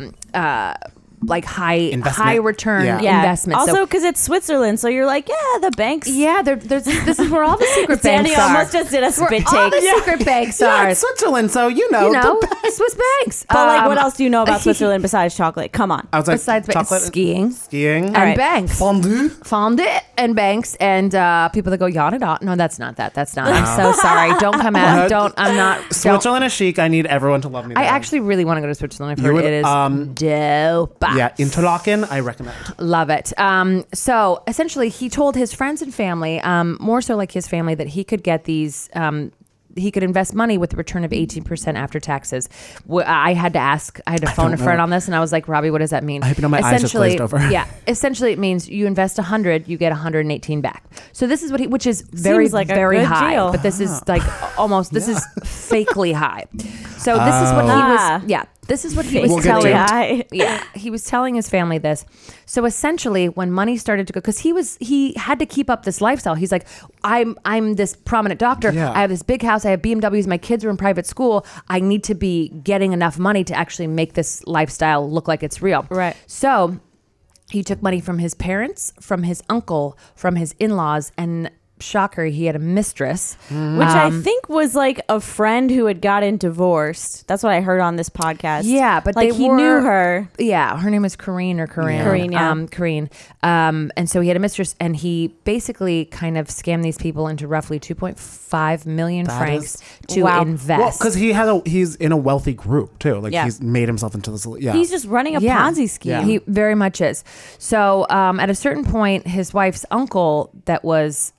like high return investments. Also, because it's Switzerland, so you're like, the banks. Yeah, this is where all the secret banks Danny are. almost just did a spit take. All the secret banks are. It's Switzerland, so Swiss banks. But like, what else do you know about Switzerland besides chocolate? Come on. I was like, besides chocolate, skiing, and banks, fondue, and banks, and people that go yada. No, that's not that. That's not. I'm so sorry. Don't come at. I'm not. Switzerland is chic. I need everyone to love me there. I actually really want to go to Switzerland. I've heard it is dope. Yeah, Interlaken, I recommend. Love it. So essentially, he told his friends and family, more so like his family, that he could get these. He could invest money with a return of 18% after taxes. I had to phone a friend on this, and I was like, Robbie, what does that mean? I hope you know my eyes just glazed over. Yeah, essentially it means you invest 100, you get 118 back. So this is which is very, like very high, deal. but this is like almost, this is fakely high. So this is what this is what he was telling. Yeah, he was telling his family this. So essentially, when money started to go, because he had to keep up this lifestyle. He's like, I'm this prominent doctor. Yeah. I have this big house. I have BMWs. My kids are in private school. I need to be getting enough money to actually make this lifestyle look like it's real. Right. So he took money from his parents, from his uncle, from his in-laws, and shocker, he had a mistress, which I think was like a friend who had gotten divorced. That's what I heard on this podcast. Yeah, but like he knew her. Yeah, her name was Corinne or Corinne. Yeah. Corinne, yeah. Corinne. And so he had a mistress, and he basically kind of scammed these people into roughly 2.5 million francs to invest. Well, because he's in a wealthy group too. Like he's made himself into this. Yeah, he's just running a Ponzi scheme. Yeah. He very much is. So at a certain point, his wife's uncle, that was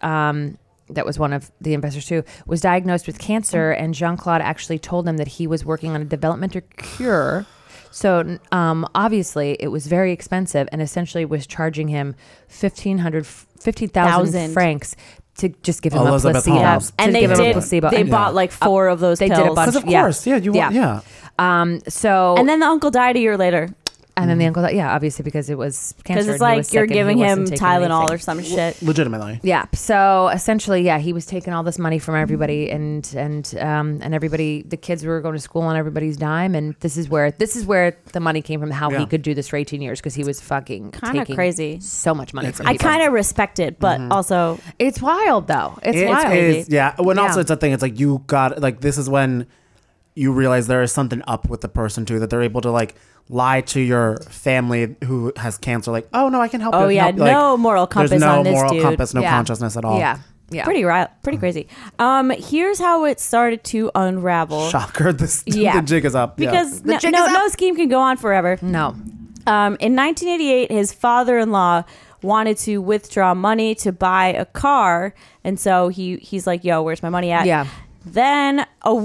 one of the investors too, was diagnosed with cancer, and Jean-Claude actually told him that he was working on a developmental cure. So obviously it was very expensive, and essentially was charging him 50,000 francs to just give him Elizabeth a placebo. Holmes. And they bought like 4 of those they pills. did a bunch. Because of course, So and then the uncle died a year later. And then the uncle died, obviously because it was cancer. Because it's like you're giving him Tylenol or some shit. Legitimately. Yeah. So essentially, he was taking all this money from everybody, and everybody, the kids were going to school on everybody's dime, and this is where the money came from. How he could do this for 18 years, because he was fucking kind of crazy. So much money. From I kind of respect it, but also it's wild though. It's wild. Also it's a thing. It's like you got this is when you realize there is something up with the person too, that they're able to like lie to your family who has cancer, like, oh no, I can help you. Oh yeah, no moral compass on this dude. There's no moral compass, no consciousness at all. Yeah. Pretty crazy. Here's how it started to unravel. Shocker, the jig is up. Because no scheme can go on forever. No. In 1988, his father-in-law wanted to withdraw money to buy a car, and so he's like, yo, where's my money at? Yeah. Then a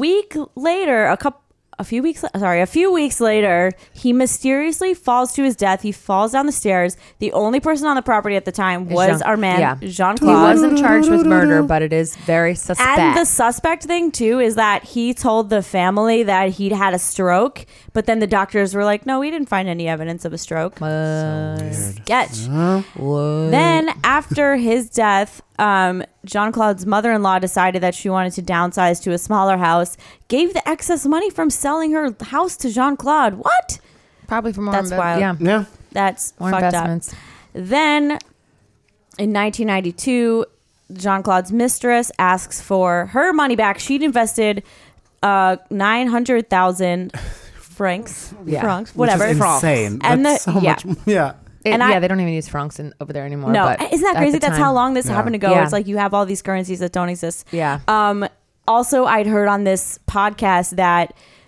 few weeks later, he mysteriously falls to his death. He falls down the stairs. The only person on the property at the time was our man, Jean-Claude. He wasn't charged with murder, but it is very suspect. And the suspect thing, too, is that he told the family that he'd had a stroke, but then the doctors were like, no, we didn't find any evidence of a stroke. Sketch. Then, after his death, Jean-Claude's mother-in-law decided that she wanted to downsize to a smaller house, gave the excess money from selling her house to Jean-Claude. What? Probably for more. That's wild. Yeah. That's more fucked investments. Up. Then, in 1992, Jean-Claude's mistress asks for her money back. She'd invested 900,000 francs, whatever. Which is insane. And that's so much. Yeah. They don't even use francs over there anymore. No, but isn't that crazy? That's how long this happened to go. Yeah. It's like you have all these currencies that don't exist. Yeah. Also, I'd heard on this podcast that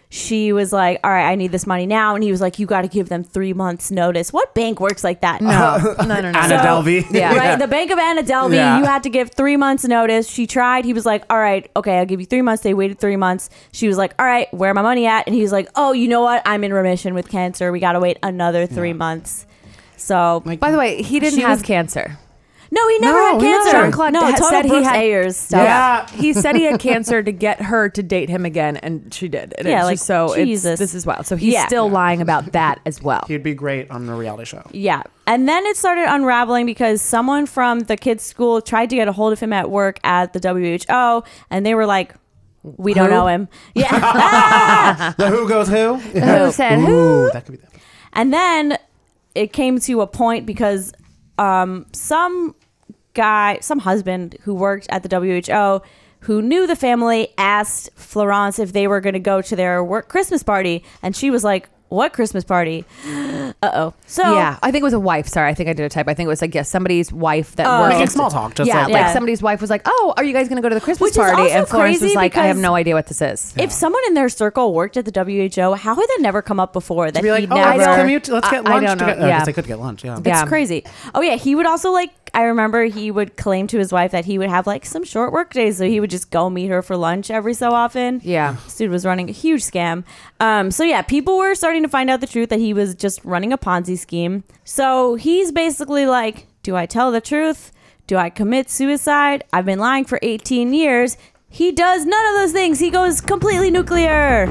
she was like, all right, I need this money now. And he was like, you got to give them 3 months notice. What bank works like that? No. Anna Delvey. Yeah. Right, the Bank of Anna Delvey, you had to give 3 months notice. She tried. He was like, all right, okay, I'll give you 3 months. They waited 3 months. She was like, all right, where my money at? And he was like, oh, you know what? I'm in remission with cancer. We got to wait another 3 months. So, By the way, he didn't have cancer. no, he never had cancer. Jean-Claude total said he Brooks had Ayers stuff. Yeah, he said he had cancer to get her to date him again, and she did. And Yeah, it's like, just so Jesus. this is wild. So he's still lying about that as well. He'd be great on a reality show. Yeah. And then it started unraveling because someone from the kids' school tried to get a hold of him at work at the WHO, and they were like, we don't know him. Yeah. The who goes who? Who said who? Ooh, that could be that. And then it came to a point because some husband who worked at the WHO who knew the family asked Florence if they were going to go to their work Christmas party. And she was like, what Christmas party? Uh-oh. So Yeah, I think it was a wife. Sorry, I think I did a type. I think it was like, yes, somebody's wife that worked. Making small talk. Just Yeah, like, like somebody's wife was like, oh, are you guys going to go to the Christmas Which is party? also And Florence was crazy like, I have because no idea what this is. if someone in their circle worked at the WHO, how had that never come up before? That be like, he oh, never. let's commute. Let's get I lunch don't know. together. Yeah. Because they could get lunch. Yeah. Yeah. It's crazy. Oh yeah, he would also I remember he would claim to his wife that he would have like some short work days, so he would just go meet her for lunch every so often. Yeah. This dude was running a huge scam. So yeah, people were starting to find out the truth that he was just running a Ponzi scheme. So he's basically like, do I tell the truth? Do I commit suicide? I've been lying for 18 years. He does none of those things. He goes completely nuclear.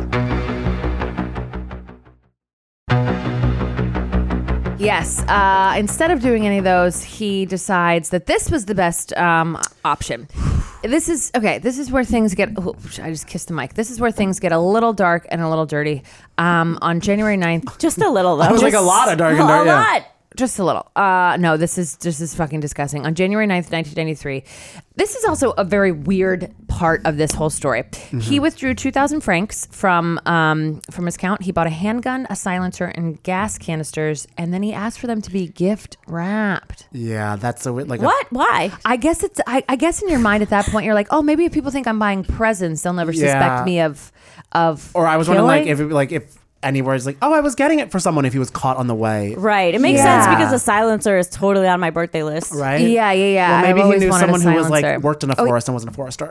Yes. Instead of doing any of those, he decides that this was the best option. This is where things get. Oh, I just kissed the mic. This is where things get a little dark and a little dirty. On January 9th. Just a little though. It was like a lot of dark and dark. A lot. Just a little. No, this is fucking disgusting. On January 9th, 1993. This is also a very weird part of this whole story. Mm-hmm. He withdrew 2,000 francs from his account. He bought a handgun, a silencer, and gas canisters, and then he asked for them to be gift wrapped. Yeah, that's a like. What? Why? I guess it's. I guess in your mind at that point you're like, oh, maybe if people think I'm buying presents, they'll never suspect me of. Or I was wondering killing. if anywhere is like, oh, I was getting it for someone if he was caught on the way. Right. It makes sense because a silencer is totally on my birthday list. Right? Yeah. Well, maybe I've he always knew wanted someone who was silencer. like worked in a forest and wasn't a forester.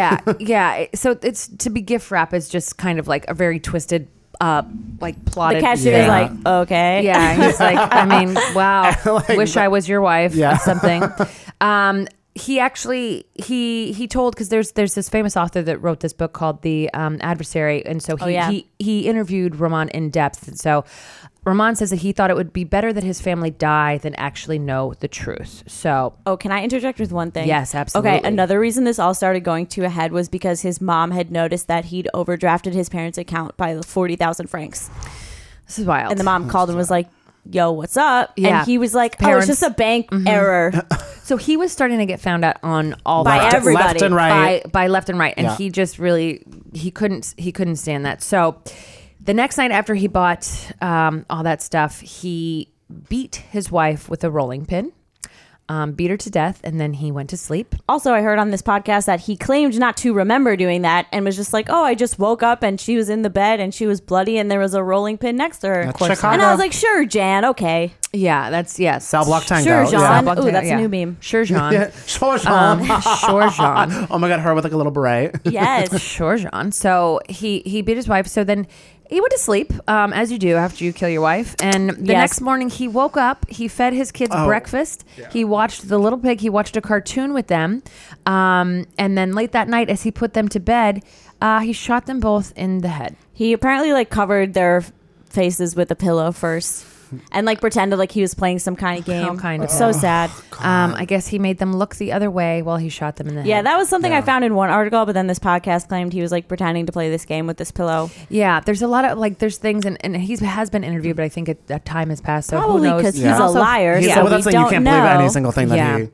Yeah. So it's to be gift wrap is just kind of like a very twisted, like plotted. The cashier is like, okay. Yeah, he's like, I mean, wow. Like wish I was your wife. Yeah. Or something. He actually he told, because there's this famous author that wrote this book called The Adversary, and so he interviewed Roman in depth. And so Roman says that he thought it would be better that his family die than actually know the truth. So can I interject with one thing? Yes, absolutely. Okay, another reason this all started going to a head was because his mom had noticed that he'd overdrafted his parents' account by 40,000 francs. This is wild. And the mom called and was like, yo, what's up? Yeah. And he was like, Parents. it's just a bank error. So he was starting to get found out on all By fronts. everybody. Left and right. By left and right, and Yeah. he just really he couldn't stand that. So the next night after he bought all that stuff, he beat his wife with a rolling pin, beat her to death, and then he went to sleep. Also, I heard on this podcast that he claimed not to remember doing that and was just like, oh, I just woke up and she was in the bed and she was bloody and there was a rolling pin next to her. That's Chicago. And I was like, sure, Jan, okay. Yeah, that's yes. Cell block tango. Sure, Jean. Block Ooh, tango, that's yeah. a new meme. Sure, Jean. Yeah. Sure, Sean. Sure, Jean. Oh my God, her with like a little beret. Yes. Sure, Jean. So he beat his wife. So then he went to sleep, as you do after you kill your wife. And the next morning he woke up. He fed his kids breakfast. Yeah. He watched The Little Pig. He watched a cartoon with them. And then late that night, as he put them to bed, he shot them both in the head. He apparently covered their faces with a pillow first and pretended like he was playing some kind of game. How kind of It's so him. sad. I guess he made them look the other way while he shot them in the head. Yeah, that was something I found in one article, but then this podcast claimed he was pretending to play this game with this pillow. Yeah, there's a lot of there's things, and he has been interviewed, but I think that time has passed. So Probably who knows? because he's a liar. He's so well, that's we the thing, don't you can't know. believe any single thing that he. But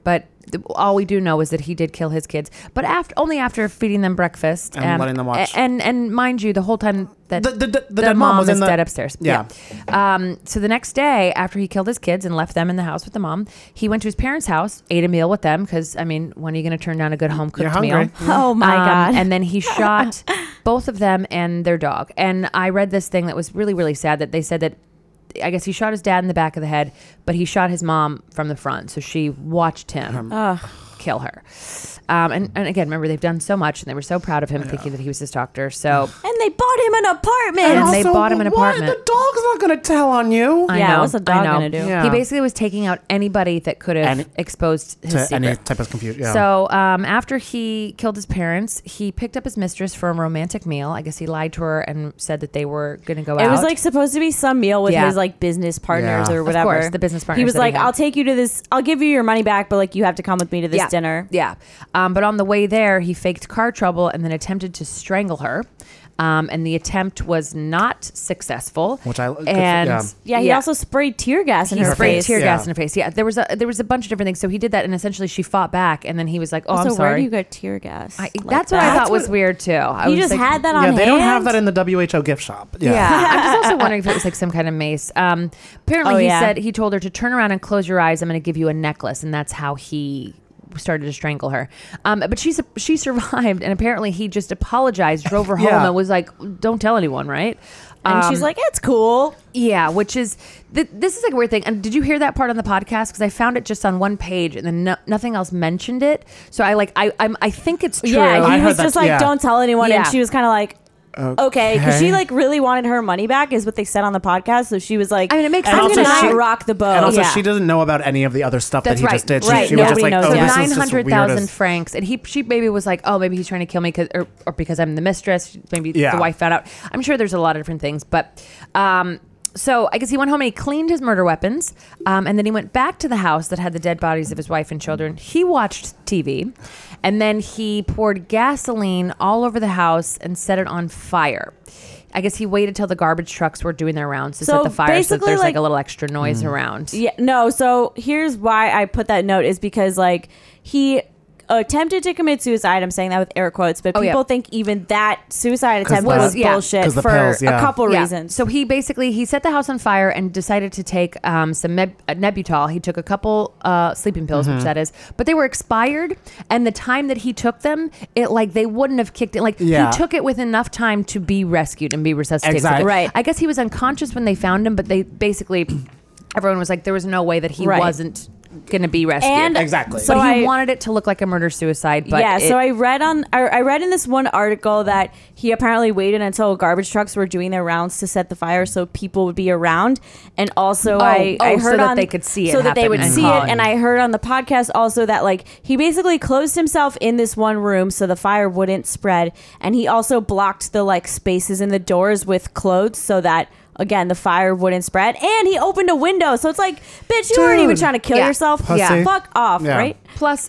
all we do know is that he did kill his kids, but only after feeding them breakfast And letting them watch. And mind you, the whole time that The the dead mom was is in the dead upstairs. Yeah. So the next day, after he killed his kids and left them in the house with the mom, he went to his parents' house, ate a meal with them because I mean, when are you going to turn down a good home You're cooked hungry. meal? Oh my God. And then he shot both of them and their dog. And I read this thing that was really, really sad that they said that I guess he shot his dad in the back of the head, but he shot his mom from the front. So she watched him kill her. And again, remember, they've done so much and they were so proud of him thinking that he was his doctor. So And they bought him an apartment. And they Also, bought him an what? apartment. The dog's not going to tell on you. I Yeah, know, what's a dog I know. gonna do? Yeah. He basically was taking out anybody that could have Any- exposed his To secret. any type of confusion. Yeah. So after he killed his parents, he picked up his mistress for a romantic meal. I guess he lied to her and said that they were going to go out. It was like supposed to be some meal with Yeah. his like business partners Yeah. or Of whatever. course, the business partners He was that he like, had. "I'll take you to this. I'll give you your money back, but like you have to come with me to this dinner." Yeah. But on the way there, he faked car trouble and then attempted to strangle her. And the attempt was not successful. Which I- good for- and Yeah, he also sprayed tear gas in he her sprayed face. tear gas Yeah. in her face. Yeah, there was a bunch of different things. So he did that, and essentially she fought back, and then he was like, "Oh, Also, I'm sorry." where do you get tear gas? Like that's what I that? thought was weird too. I He was just like, had that on yeah, hand. they don't have that in the WHO gift shop. Yeah, I'm just also wondering if it was like some kind of mace. Apparently, Oh, he yeah. said he told her to turn around and close your eyes. I'm going to give you a necklace, and that's how he started to strangle her. But she survived, and apparently he just apologized, drove her home, Yeah. and was like, "Don't tell anyone, right?" And she's like, "It's cool." Yeah, which is this is like a weird thing. And did you hear that part on the podcast? Because I found it just on one page, and then nothing else mentioned it. So I think it's true. Yeah, I he heard was that- just like, yeah. "Don't tell anyone," and Yeah. she was kind of like, "Okay," because she Okay. like really wanted her money back, is what they said on the podcast. So she was like, I mean, it makes "I'm sense. gonna And also not she- rock the boat." And also, Yeah. she doesn't know about any of the other stuff That's that he right. just did. Right. She was just Nobody like, knows oh, that. this is just 900,000 weird as- francs, and she maybe was like, "Oh, maybe he's trying to kill me because I'm the mistress." Maybe Yeah. the wife found out. I'm sure there's a lot of different things, but so I guess he went home and he cleaned his murder weapons, and then he went back to the house that had the dead bodies of his wife and children. He watched TV, and then he poured gasoline all over the house and set it on fire. I guess he waited till the garbage trucks were doing their rounds to So set the fire, so that basically, there's like like- a little extra noise around. Yeah, no. So here's why I put that note is because like he attempted to commit suicide. I'm saying that with air quotes, but Oh, yeah. people think even that suicide attempt the- was yeah. bullshit 'Cause the for pills, a yeah. couple Yeah. reasons. So he set the house on fire and decided to take some Nebutol. He took a couple sleeping pills, which that is, but they were expired. And the time that he took them, it like they wouldn't have kicked it. Like Yeah. he took it with enough time to be rescued and be resuscitated. Exactly. Right. I guess he was unconscious when they found him, but they basically everyone was like there was no way that he Right. wasn't going to be rescued. And Exactly. So but he I wanted it to look like a murder suicide. But yeah, it- so I read in this one article that he apparently waited until garbage trucks were doing their rounds to set the fire so people would be around, and also I so heard that on they could see it so that they happen would and see call it, it. and I heard on the podcast also that like he basically closed himself in this one room so the fire wouldn't spread, and he also blocked the like spaces in the doors with clothes so that. Again, the fire wouldn't spread, and he opened a window. So it's like, bitch, you weren't Dude. even trying to kill Yeah. yourself. Pussy. Yeah, fuck off, Yeah. right? Plus,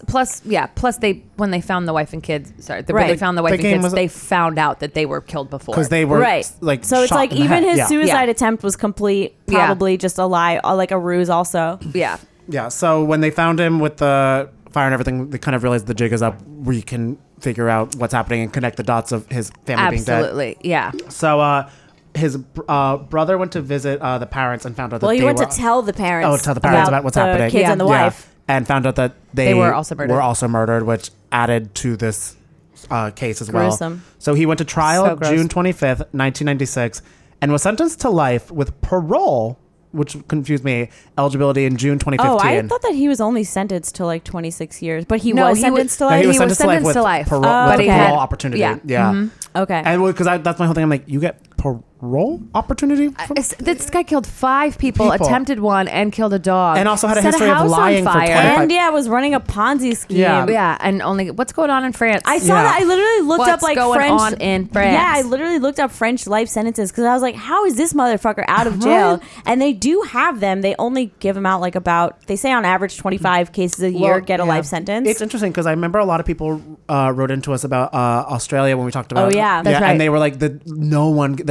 they when they found the wife and kids. Sorry, when Right. they found the wife The and game kids, was- they found out that they were killed before. Because they were Right. like so it's shot like in the even head. his Yeah. suicide Yeah. attempt was complete, Yeah. probably just a lie, like a ruse also. yeah. Yeah. So when they found him with the fire and everything, they kind of realized the jig is up. We can figure out what's happening and connect the dots of his family being dead. Absolutely, yeah. So his brother went to visit the parents and found out that Well, he they went were, to tell the parents. Oh, tell the parents about what's the happening. Kids and the wife. And found out that they were also murdered. which added to this case as well. Gruesome. So he went to trial So gross. June 25th, 1996, and was sentenced to life with parole, which confused me, eligibility in June 2015. Oh, I thought that he was only sentenced to like 26 years, but he No, was he sentenced to No, life. he was He was sentenced to life sentenced with to life. parole, Oh, with a okay. parole opportunity. Yeah. Yeah. Okay. And because that's my whole thing. I'm like, you get parole opportunity? From- This guy killed 5 people, attempted one, and killed a dog, And also had a Set history of house on lying for fire. 25 and yeah, was running a Ponzi scheme. Yeah. Yeah, and only what's going on in France? I saw Yeah. that. I literally looked What's up like going French on in France? Yeah, I literally looked up French life sentences because I was like, how is this motherfucker out of jail? And they do have them. They only give them out like about, they say on average 25 cases a year Well, get a yeah. life sentence. It's interesting because I remember a lot of people wrote into us about Australia when we talked about. Oh, yeah. That's right. And they were like, no one. It's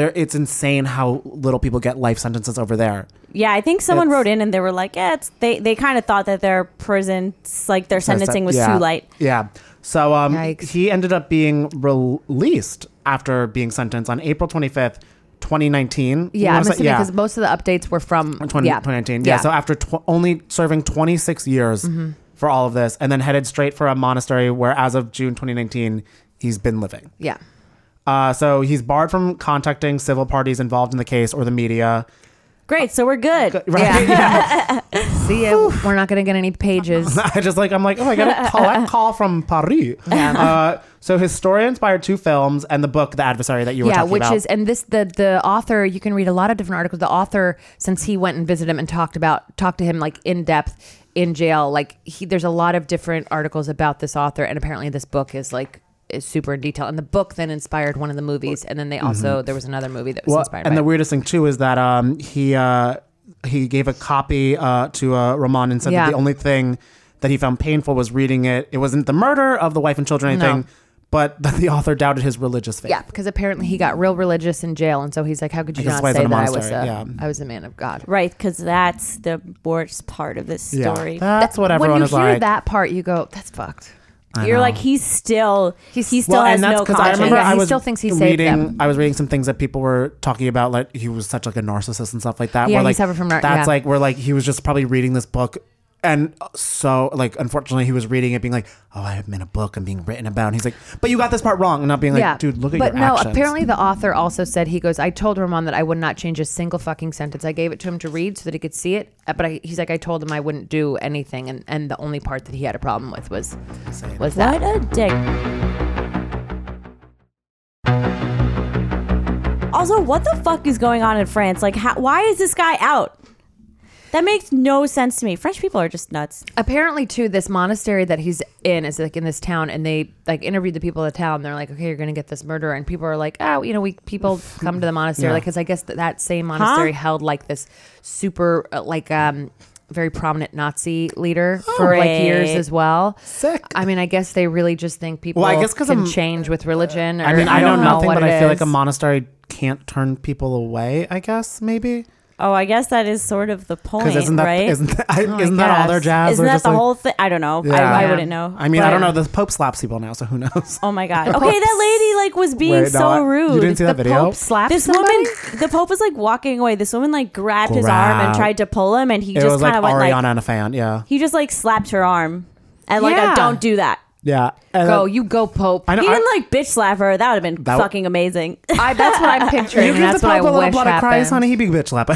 insane how little people get life sentences over there. Yeah, I think someone wrote in and they were like, yeah, they kind of thought that their prison, like their sentencing was too light. Yeah. So Yikes. he ended up being released after being sentenced on April 25th, 2019. Yeah, I'm assuming because most of the updates were from 2019. Yeah. So after only serving 26 years for all of this, and then headed straight for a monastery where, as of June 2019, he's been living. Yeah. So he's barred from contacting civil parties involved in the case or the media. Great, so we're good. Right? Yeah. See ya. We're not gonna get any pages. I'm like, oh, I got a call from Paris. Yeah. So his story inspired 2 films and the book, The Adversary, that you were talking about. Yeah, which is, and this, the author, you can read a lot of different articles. The author, since he went and visited him and talked to him like in depth in jail, like there's a lot of different articles about this author, and apparently this book is super in detail. And the book then inspired one of the movies, and then they also there was another movie that was inspired. And by the weirdest thing too is that he gave a copy to Ramon and said that the only thing that he found painful was reading it. It wasn't the murder of the wife and children or anything, but that the author doubted his religious faith. Yeah, because apparently he got real religious in jail, and so he's like, "How could you not say that I was a man of God?" Right, because that's the worst part of this story. Yeah, that's what everyone is like. When you hear that part, you go, "That's fucked." You're like, he still has no conscience. I still thinks he saved them. I was reading some things that people were talking about, like he was such like a narcissist and stuff like that. Yeah, where, he suffered from that's like where like he was just probably reading this book. And so, like, unfortunately, he was reading it being like, oh, I'm in a book I'm being written about. And he's like, but you got this part wrong. And not being like, dude, look at your actions. But no, apparently the author also said, he goes, I told Ramon that I would not change a single fucking sentence. I gave it to him to read so that he could see it. But he's like, I told him I wouldn't do anything. And the only part that he had a problem with was that. What a dick. Also, what the fuck is going on in France? Like, why is this guy out? That makes no sense to me. French people are just nuts. Apparently, too, this monastery that he's in is like in this town, and they like interviewed the people of the town. They're like, "Okay, you're gonna get this murderer," and people are like, "Oh, people come to the monastery because I guess that same monastery held like this super very prominent Nazi leader for like years as well." Sick. I mean, I guess they really just think people can change with religion. Or, I mean, I know nothing, but I feel like a is. monastery can't turn people away. I guess maybe. Oh, I guess that is sort of the point, right? Isn't that all their jazz? Isn't that the whole thing? I don't know. Yeah. I wouldn't know. I mean, I don't know. The Pope slaps people now, so who knows? Oh my God. Okay, that lady was being rude. You didn't see that video? Pope slapped this somebody? woman. The Pope was like walking away. This woman like grabbed his arm and tried to pull him, and he just kind of went like Ariana and a fan. Yeah. He just like slapped her arm, and like don't do that. Yeah. You go, Pope. He didn't like bitch slap her. That would have been fucking amazing. That's what I'm picturing. You and that's what I wish blood happened. of Christ, honey. He be bitch slapping.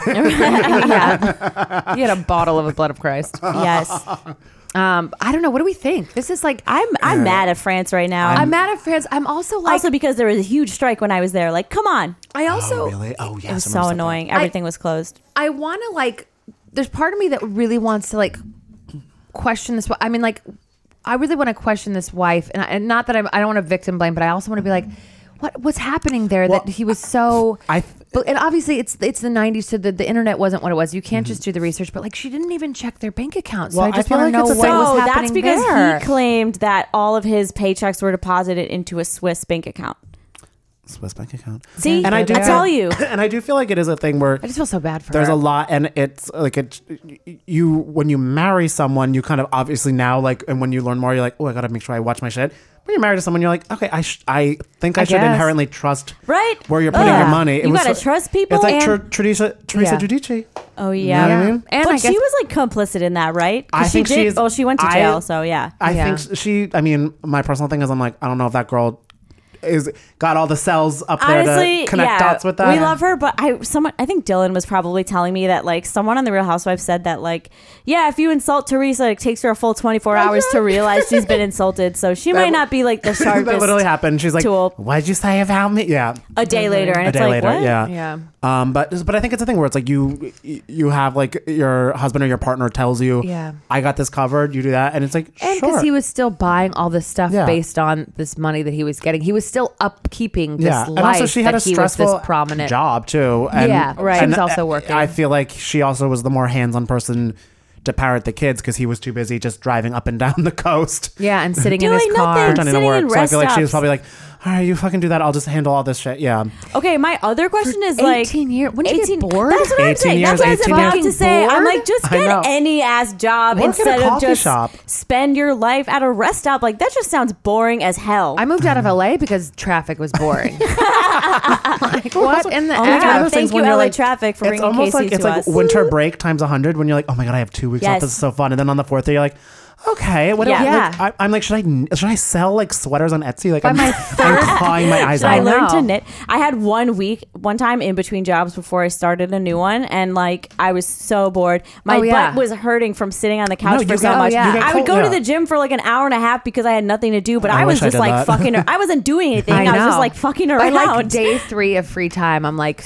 Yeah. He had a bottle of the blood of Christ. Yes. I don't know. What do we think? This is like I'm mad at France right now. I'm mad at France. I'm also like because there was a huge strike when I was there. Like, come on. I also really? Oh yes. It was so annoying. Everything was closed. I want to like. There's part of me that really wants to like question this. I mean, like, I really want to question this wife, and not that I don't want to victim blame, but I also want to be like, what's happening there? That he was so. And obviously it's the 90s, so the internet wasn't what it was. You can't just do the research, but like she didn't even check their bank account. So I just want to know what was happening that's because there. he claimed that all of his paychecks were deposited into a Swiss bank account. Swiss bank account. See, and I tell you, and I do feel like it is a thing where I just feel so bad for there's her. a lot, and it's like when you marry someone, you kind of obviously now like, and when you learn more, you're like, oh, I gotta make sure I watch my shit. When you're married to someone, you're like, okay, I think I should inherently trust where you're putting your money. You gotta trust people. It's like Teresa Giudice. Oh yeah, you know what I mean? But she was like complicit in that, right? I think she is. Oh, she went to jail, so yeah. I think she. I mean, my personal thing is, I'm like, I don't know if that girl got all the cells up there to connect dots with that. We love her, but I think Dylan was probably telling me that like someone on The Real Housewives said that like, yeah, if you insult Teresa, it takes her a full 24 hours to realize she's been insulted. So she might not be like the sharpest. That literally happened. She's like, what'd you say about me? Yeah. A day later, and it's like, what? Yeah. But I think it's a thing where it's like you have like your husband or your partner tells you, I got this covered, you do that, and it's like, and because he was still buying all this stuff based on this money that he was getting, he was still upkeeping this life. And also she had a stressful prominent job too. And, she was also working. I feel like she also was the more hands-on person to parent the kids because he was too busy just driving up and down the coast. Yeah, and sitting in his car. Pretending to work. So I feel like she was probably like, all right, you fucking do that. I'll just handle all this shit. Yeah. Okay, my other question is 18 years. When did you get bored? That's what I'm 18 saying. years, That's what I was 18 about years. to say. I'm Bored? like, just I know. get any ass job Work at a instead of coffee just shop. spend your life at a rest stop. Like, that just sounds boring as hell. I moved out of LA because traffic was boring. Like, what in the Oh my F? God, those things thank you, when you're LA like- traffic, for It's bringing almost Casey like it's to like us. winter break times 100 when you're like, oh my God, I have 2 weeks off. Yes. This is so fun. And then on the 4th day, you're like, okay, what? Yeah. Like, I'm like, should I sell like sweaters on Etsy? Like, By I'm my crying my eyes I out. learned to know. knit. I had one time in between jobs before I started a new one, and like I was so bored. My Oh, yeah. butt was hurting from sitting on the couch No, for you so get- much. oh, yeah. you get I would cold- go to yeah. the gym for like an hour and a half because I had nothing to do, but I I was wish I just did like that. fucking. I wasn't doing anything. I, was just like fucking By around. like day 3 of free time, I'm like,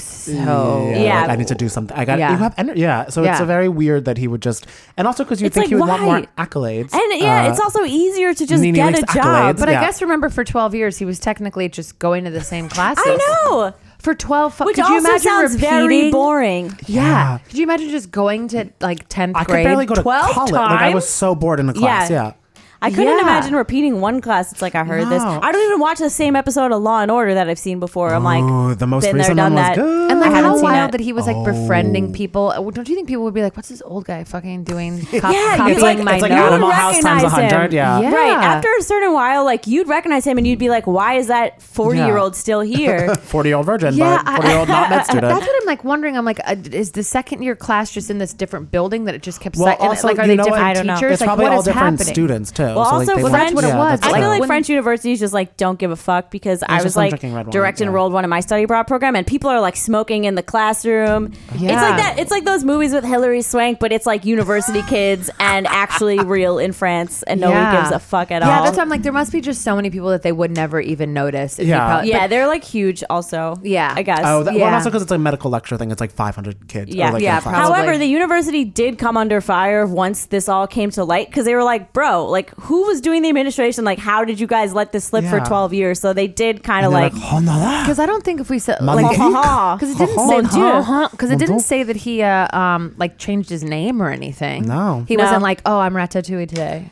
Yeah. Like, I need to do something. I got Yeah. you have energy. Yeah. So it's Yeah. a very weird that he would just, and also because you It's think like, he would want more why? accolades. And yeah, it's also easier to just Nene get likes a job. accolades. But Yeah. I guess remember for 12 years he was technically just going to the same classes. I know, For 12 which could you also imagine sounds very repeating? boring. Yeah. Could you imagine just going to like 10th I could grade? barely go to 12 college. Like I was times? so bored in a class. Yeah. Yeah. I couldn't Yeah. imagine repeating one class. It's like I heard this. No. I don't even watch the same episode of Law and Order that I've seen before. I'm like, Ooh, the most been there, recent done one was that. good. And I like haven't how seen wild it. that he was like befriending people. Don't you think people would be like, what's this old guy fucking doing? Yeah, copying it's like- my it's like notes? Animal House times recognize him. 100. Yeah. Yeah. Right. After a certain while, like you'd recognize him and you'd be like, why is that 40-year-old still here? 40-year-old virgin, Yeah, but 40-year-old not med student. That's what I'm like wondering. I'm like, is the second year class just in this different building that it just kept? Well, and, also, like, are you they know what? different I don't know. teachers? It's like, probably what all is different happening? students too. Well, so, also they French- that's what it yeah, was. that's I feel true. like when- French universities just like don't give a fuck because I just was I'm like drinking red wine, direct yeah. enrolled one in my study abroad program and people are like smoking in the classroom. It's Yeah. like that. It's like those movies with Hilary Swank, but it's like university kids and actually real in France and nobody Yeah. gives a fuck at Yeah, all. that's why I'm like, there must be just so many people that they would never even notice. if Yeah. they probably- yeah, but- they're like huge also. Yeah. I guess. Oh, well, Yeah. also because it's a medical lecture thing. It's like 500 kids. Yeah. Or like Yeah, in class. probably. However, the university did come under fire once this all came to light because they were like, bro, like who was doing the administration? Like, how did you guys let this slip for Yeah. 12 years? So they did kind of And they're like, oh no, that. Because I don't think if we said Magnifique. because it didn't Mon Dieu. say because it didn't say that he like changed his name or anything. No. he No. wasn't like, oh, I'm Ratatouille today.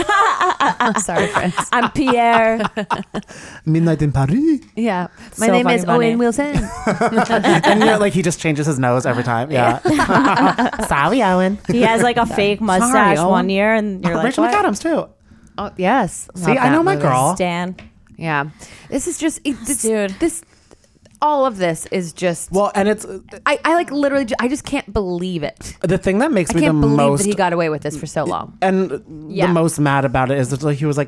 Sorry, friends. I'm Pierre. Midnight in Paris. Yeah, my So name is fucking funny. Owen Wilson. And you're like, he just changes his nose every time. Yeah. Sorry, Owen. He has like a fake mustache Owen. one year, and you're like, Rachel what? McAdams too. Oh yes, See, I know my girl. Stan. Yeah, this is just this, Dude. This all of this is just. Well, and it's I like literally. I just can't believe it. the thing that makes I me the can't believe most that he got away with this for so long. and Yeah. the most mad about it is that like he was like,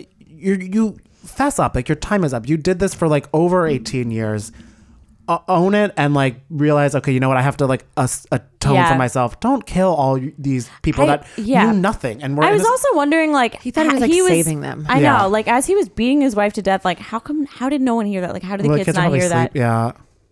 you fess up, like your time is up. You did this for like over 18 years. Own it and like realize, okay, you know what? I have to like atone Yeah. for myself. Don't kill all these people that knew nothing. And we're I in was this- also wondering, like, He thought he was, like, saving them. I Yeah. know, like, as he was beating his wife to death, like, how did no one hear that? Like, how did the well, kids are not probably hear that? asleep. Yeah.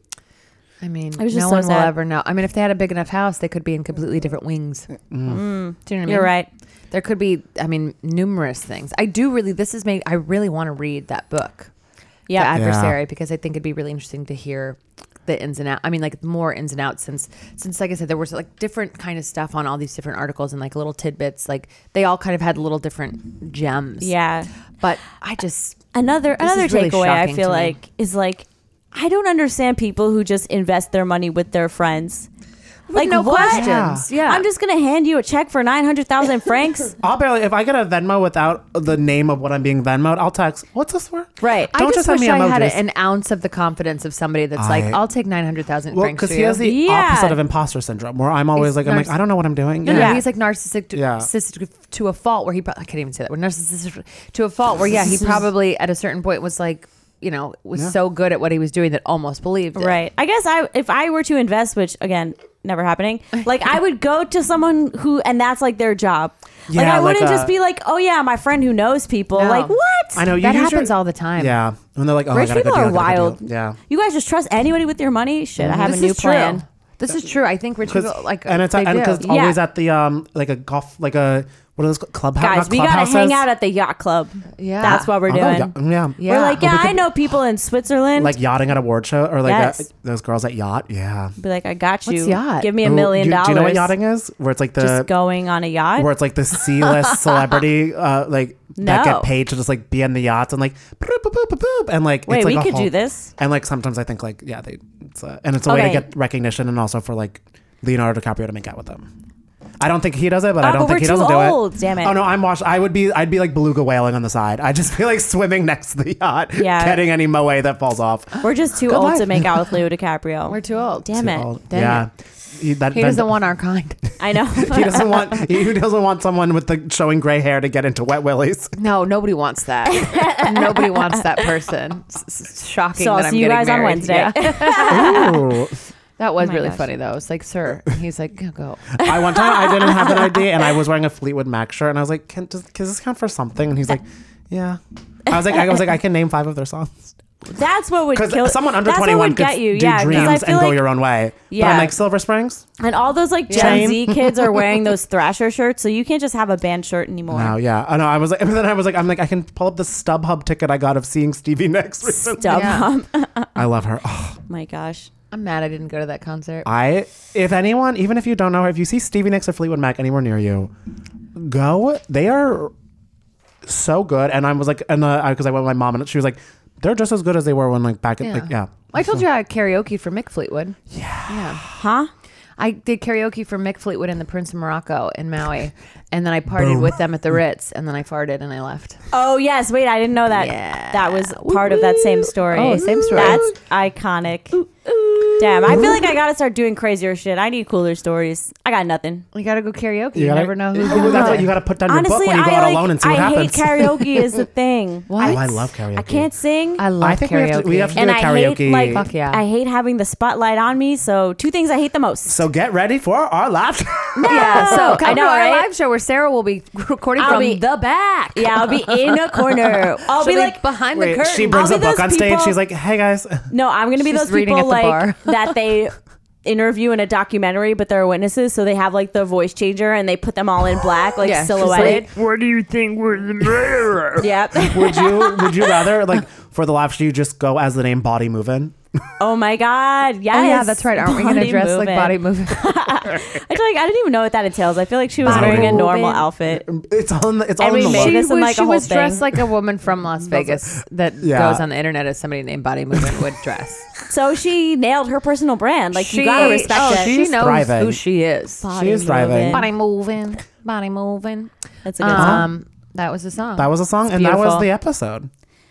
I mean, was just no so one will sad. ever know. I mean, if they had a big enough house, they could be in completely different wings. Do you know what I mean? You're right. There could be, I mean, numerous things. I really want to read that book, Yeah. The Adversary, because I think it'd be really interesting to hear the ins and outs. I mean, like more ins and outs since like I said, there was like different kind of stuff on all these different articles and like little tidbits. Like they all kind of had little different gems. Yeah. But I just Another is really takeaway I shocking feel to me. like is like I don't understand people who just invest their money with their friends. Like no what? questions. Yeah. I'm just gonna hand you a check for 900,000 francs. I'll barely, if I get a Venmo without the name of what I'm being Venmoed, I'll text, what's this for? Right. I Don't just just send wish me I had emojis. an ounce of the confidence of somebody that's like, I- I'll take 900,000 Well, francs because for he you. has the Yeah. opposite of imposter syndrome, where I'm always He's like, I'm like, narciss- I don't know what I'm doing. Yeah. He's like narcissistic Yeah. to a fault where he I can't even say that. We're narcissistic to a fault where he probably at a certain point was like, was so good at what he was doing that almost believed it. Right. I guess if I were to invest, which again, never happening, like I would go to someone who, and that's like their job. Like Yeah, I like wouldn't a- just be like, oh yeah, my friend who knows people. No. Like what? I know you That use happens your, all the time. Yeah, when they're like, oh, Rich I gotta people go are deal, I gotta go wild. deal. Yeah, You guys just trust anybody with your money? Shit, I have This a new is true. plan. This is true. I think rich people like and it's they and do. because Yeah. always at the like a golf like a what are those clubhouse? Guys, we gotta hang out at the yacht club. Yeah. That's what we're doing. Yeah. We're like, yeah, I know people in Switzerland. Like yachting at a award show, or like Yes. those girls at yacht. Yeah. Be like, I got you. What's yacht? Give me $1 Ooh, million. Do you know what yachting is? Where it's like the Just going on a yacht. where it's like the C-list celebrity, like that No. get paid to just like be in the yachts and like boop, boop, boop, boop, boop, and like Wait, it's like we a could whole- do this. And like sometimes I think like it's a way to Okay. get recognition and also for like Leonardo DiCaprio to make out with them. I don't think he does it, but I Oh, don't but think he we're too doesn't do old, it. damn it. Oh no, I'd be like beluga whaling on the side. I'd just be like swimming next to the yacht, Yeah. getting any moe that falls off. We're just too Good old life. to make out with Leo DiCaprio. We're too old. Damn it. Old. Dang yeah. He That doesn't want our kind. I know. he doesn't want someone with the showing gray hair to get into wet willies. No, nobody wants that. Nobody wants that person. Shocking. So I'll that I'm see you getting guys on married. Wednesday. Yeah. Ooh. That was Oh my really gosh. funny though. It's like, sir. He's like, go. One time I didn't have an ID and I was wearing a Fleetwood Mac shirt and I was like, can this count for something? And he's like, yeah. I was like, I can name 5 of their songs. That's what would Because kill. someone under that's what 21 would could get you. do Yeah, 'cause I dreams feel and go like- your own way. But Yeah. I'm like, Silver Springs? And all those like Gen Chain. Z kids are wearing those Thrasher shirts, so you can't just have a band shirt anymore. No, yeah. I know. I was like, and then I'm like, I can pull up the StubHub ticket I got of seeing Stevie Nicks recently. StubHub. I love her. Oh, My gosh. I'm mad I didn't go to that concert. if anyone, even if you don't know her, if you see Stevie Nicks or Fleetwood Mac anywhere near you, go. They are so good. And I was like, and because I went with my mom and she was like, they're just as good as they were when like back at like I told you I had karaoke for Mick Fleetwood. Yeah. Huh? I did karaoke for Mick Fleetwood and the Prince of Morocco in Maui. And then I partied with them at the Ritz. And then I farted and I left. Oh yes. Wait, I didn't know that. Yeah. That was part of that same story. Oh, same story. That's iconic. Damn, I feel like I gotta start doing crazier shit. I need cooler stories. I got nothing. You gotta go karaoke. You gotta- never know who's Oh, gonna that's go. what you got to put down your Honestly, book when you go I out like, alone and see what I happens. hate karaoke is the thing. What? Oh, I love karaoke. I can't sing. I love I think karaoke. we have to do and a I karaoke. hate like Fuck yeah. I hate having the spotlight on me. So 2 things I hate the most. So get ready for our live. Yeah, so come I know, to our right? live show where Sarah will be recording I'll from be- the back. Yeah, I'll be in a corner. I'll She'll be like behind the curtain. She brings I'll a be book those on stage. people- She's like, hey guys. No, I'm gonna be She's those reading people at the like bar. that they interview in a documentary, but they're witnesses, so they have like the voice changer and they put them all in black, like Yeah, she's silhouetted. what do you think we're the murderer? Yep. Would you rather like for the live show you just go as the name Body Movin'? Oh my god. Yes. Oh yeah, that's right. Aren't we gonna Body dress like movement. Body Movement? I feel like I didn't even know what that entails. I feel like she was Body wearing a normal movement. outfit. It's on the And we look. made this in like she a whole was dressed thing. like a woman from Las Vegas that Yeah. goes on the internet as somebody named Body Movement would dress. So she nailed her personal brand. Like you gotta respect it. She knows thriving. who she is. Body She is thriving. movement. Body moving. That's a good song. That was the song. That was a song, It's and that was beautiful. the episode.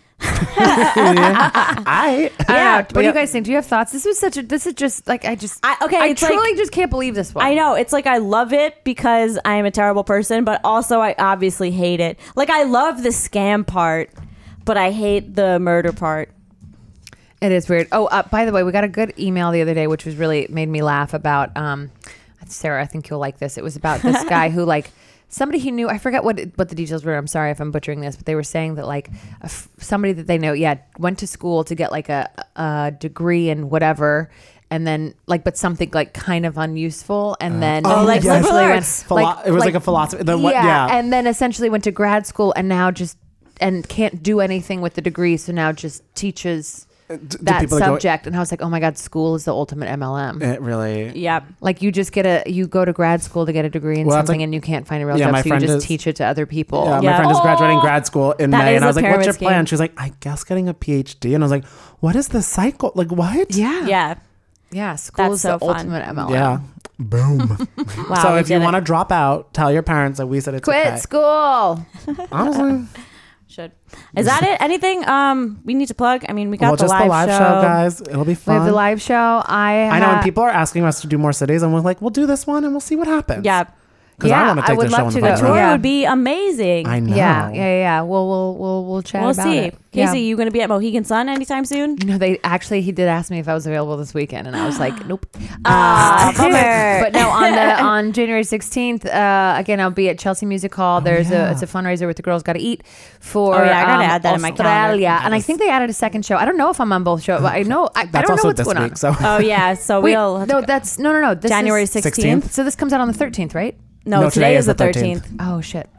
I I don't know. What do yeah. you guys think? Do you have thoughts? This is just like I It's truly like, just can't believe this one. I know. It's like I love it because I am a terrible person, but also I obviously hate it. Like I love the scam part, but I hate the murder part. It is weird. Oh, by the way, we got a good email the other day, which was really made me laugh about. Sarah, I think you'll like this. It was about this guy who like somebody he knew. I forget what the details were. I'm sorry if I'm butchering this, but they were saying that like somebody that they know, went to school to get like a degree in whatever. And then, like, but something like kind of unuseful, and then like yes. liberal arts. It was like a philosophy. and then essentially went to grad school, and now and can't do anything with the degree, so now just teaches that people that go- subject. And I was like, oh my god, school is the ultimate MLM. It really. Yep. Like you just you go to grad school to get a degree in Well, that's something, like- and you can't find a real Yeah, job, my so you friend just is- teach it to other people. Yeah, Yeah. my friend is graduating grad school in That May, is and I was a like, "What's your pyramid plan?" scheme. She's like, "I guess getting a PhD." And I was like, "What is the cycle? Like what?" Yeah, Yeah. School That's is so the fun. ultimate MLM. Yeah. Boom. Wow. So we if you did want to it. drop out, tell your parents that we said it's Quit okay. school. Honestly, Should. Is that it? Anything we need to plug? I mean, we got well, the just live the live show, guys. It'll be We fun. have the live show. I know, and people are asking us to do more cities, and we're like, "We'll do this one, and we'll see what happens." Yeah. because I want to I take would the show love on to the go. vibe. Tour Yeah. would be amazing. I know. Yeah. We'll chat We'll about see. it. Casey, Yeah. you going to be at Mohegan Sun anytime soon? You know, he did ask me if I was available this weekend, and I was like, nope. Bummer. But no, on January 16th, again, I'll be at Chelsea Music Hall. It's a fundraiser with the Girls Gotta Eat for Oh, yeah, I gotta add that in my calendar. Australia. And I think they added a second show. I don't know if I'm on both shows, but I know I That's don't know also what's this going week. on. So Oh, yeah. So Wait, we'll have to no, go. that's no. This January is, 16th. So this comes out on the 13th, right? No, today is the 13th. Oh shit.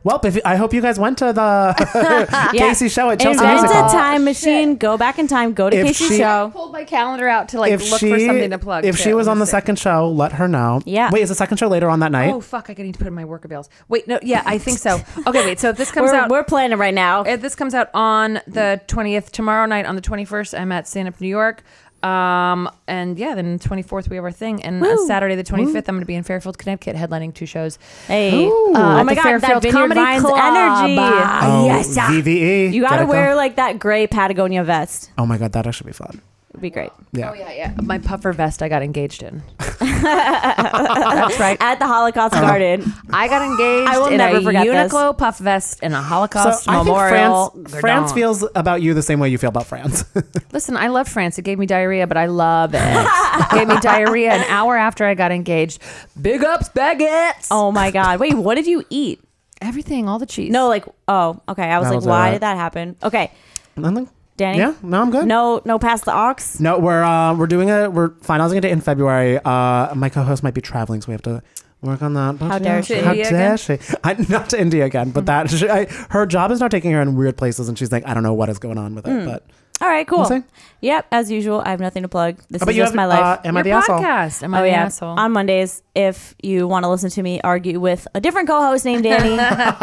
Well, I hope you guys went to the Casey show at Chelsea Invent Music a Hall. time machine. Go back in time. Go to If Casey's she- show. Pulled my calendar out to look for something to plug. If she was on the second show, let her know. Yeah. Wait, is the second show later on that night? Oh fuck! I need to put in my work bills. Wait, no, yeah, I think so. Okay, wait. So if this comes out, We're planning right now. if this comes out on the 20th, tomorrow night on the 21st, I'm at Stand Up New York. And yeah, then 24th we have our thing, and on Saturday the 25th I'm going to be in Fairfield, Connecticut, headlining 2 shows. Hey. at Oh the my God, that Fairfield Vineyard Comedy Vines Club. energy. Oh, yes. VVE. You got to wear like that gray Patagonia vest. Oh my God, that'd actually be fun. It'd be great. Yeah. Oh yeah. My puffer vest I got engaged in. That's right. At the Holocaust Garden. I got engaged I will in never a forget this. Uniqlo puff vest and a So Holocaust I think memorial. France feels about you the same way you feel about France. Listen, I love France. It gave me diarrhea, but I love it. It gave me diarrhea an hour after I got engaged. Big ups, baguettes. Oh my God. Wait, what did you eat? Everything, all the cheese. No, like, oh, okay. I was That like, was why alright. did that happen? Okay. Nothing. Danny? Yeah, no, I'm good. No, pass the ox. No, we're doing it. We're finalizing it in February. My co-host might be traveling, so we have to work on that. But How dare she. To How India dare again? she? Not to India again, but that her job is now taking her in weird places, and she's like, I don't know what is going on with it. But All right, cool. We'll see. Yep, as usual, I have nothing to plug. This How about is you just have, my life. Am I the Your asshole? podcast. Am I the asshole? On Mondays, if you want to listen to me argue with a different co-host named Danny.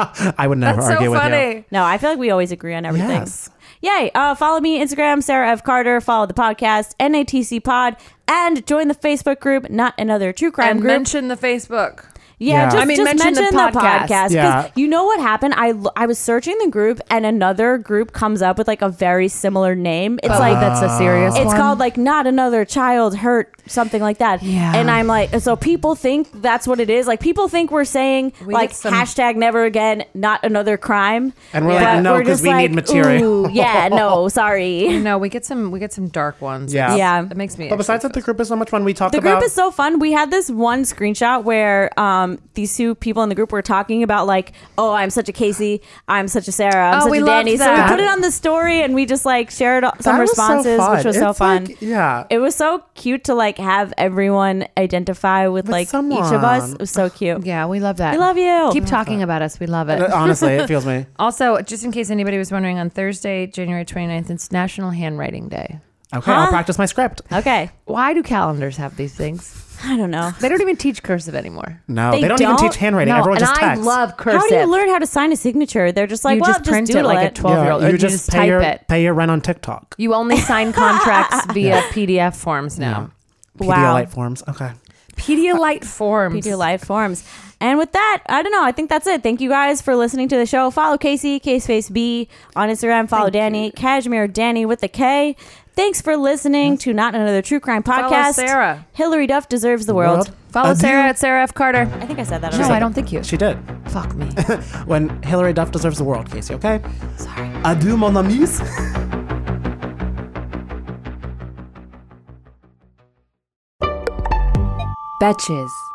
I would never That's argue so with you. funny. No, I feel like we always agree on everything. Yes. Yay. Follow me Instagram, Sarah F. Carter. Follow the podcast, NATC Pod. And join the Facebook group, Not Another True Crime And Group. mention the Facebook. Yeah, Yeah. just, I mean, just mention the podcast. Because Yeah. you know what happened? I was searching the group and another group comes up with like a very similar name. It's like that's a serious it's one. called like Not Another Child Hurt, something like that. Yeah. And I'm like, so people think that's what it is. Like people think we're saying We like get some- hashtag never again, not another crime. And we're But like, no, we're because just we need like, material. "Ooh, yeah, no, sorry. No, we get some dark ones. Yeah. Yeah. It makes me. But besides that, the group is so much fun. We talk The about group is so fun. We had this one screenshot where these two people in the group were talking about like, oh, I'm such a Casey, I'm such a Sarah, I'm Oh, such we a loved Danny. So that. we put it on the story and we just like shared some That was so responses, fun. which was so It's fun. like, yeah. It was so cute to like have everyone identify with like each of us. someone. It was so cute. Yeah, we love that. We love you. Keep talking about us. We love it. Honestly, it feels me. Also, just in case anybody was wondering, on Thursday, January 29th, it's National Handwriting Day. Okay, I'll practice my script. Okay. Why do calendars have these things? I don't know. They don't even teach cursive anymore. No, They they don't even don't? teach handwriting. No, Everyone and just I texts. love cursive. How do you learn how to sign a signature? They're just like, You well, just print it doodle like a 12-year-old. Yeah, or you just type it. pay your rent on TikTok. You only sign contracts via PDF forms now. Wow. Pedialyte forms. Okay. Pedialyte forms. Pedialyte forms. And with that, I don't know. I think that's it. Thank you guys for listening to the show. Follow Casey, Caseface B on Instagram. Follow Danny, Cashmere Danny with the K. Thanks for listening to Not Another True Crime Follow Podcast. Sarah. Hillary Duff deserves the world. Follow Adieu. Sarah at Sarah F. Carter. I think I said that No, already. I don't think you. She did. Fuck me. When Hillary Duff deserves the world, Casey, okay? Sorry. Adieu, mon amis. Betches.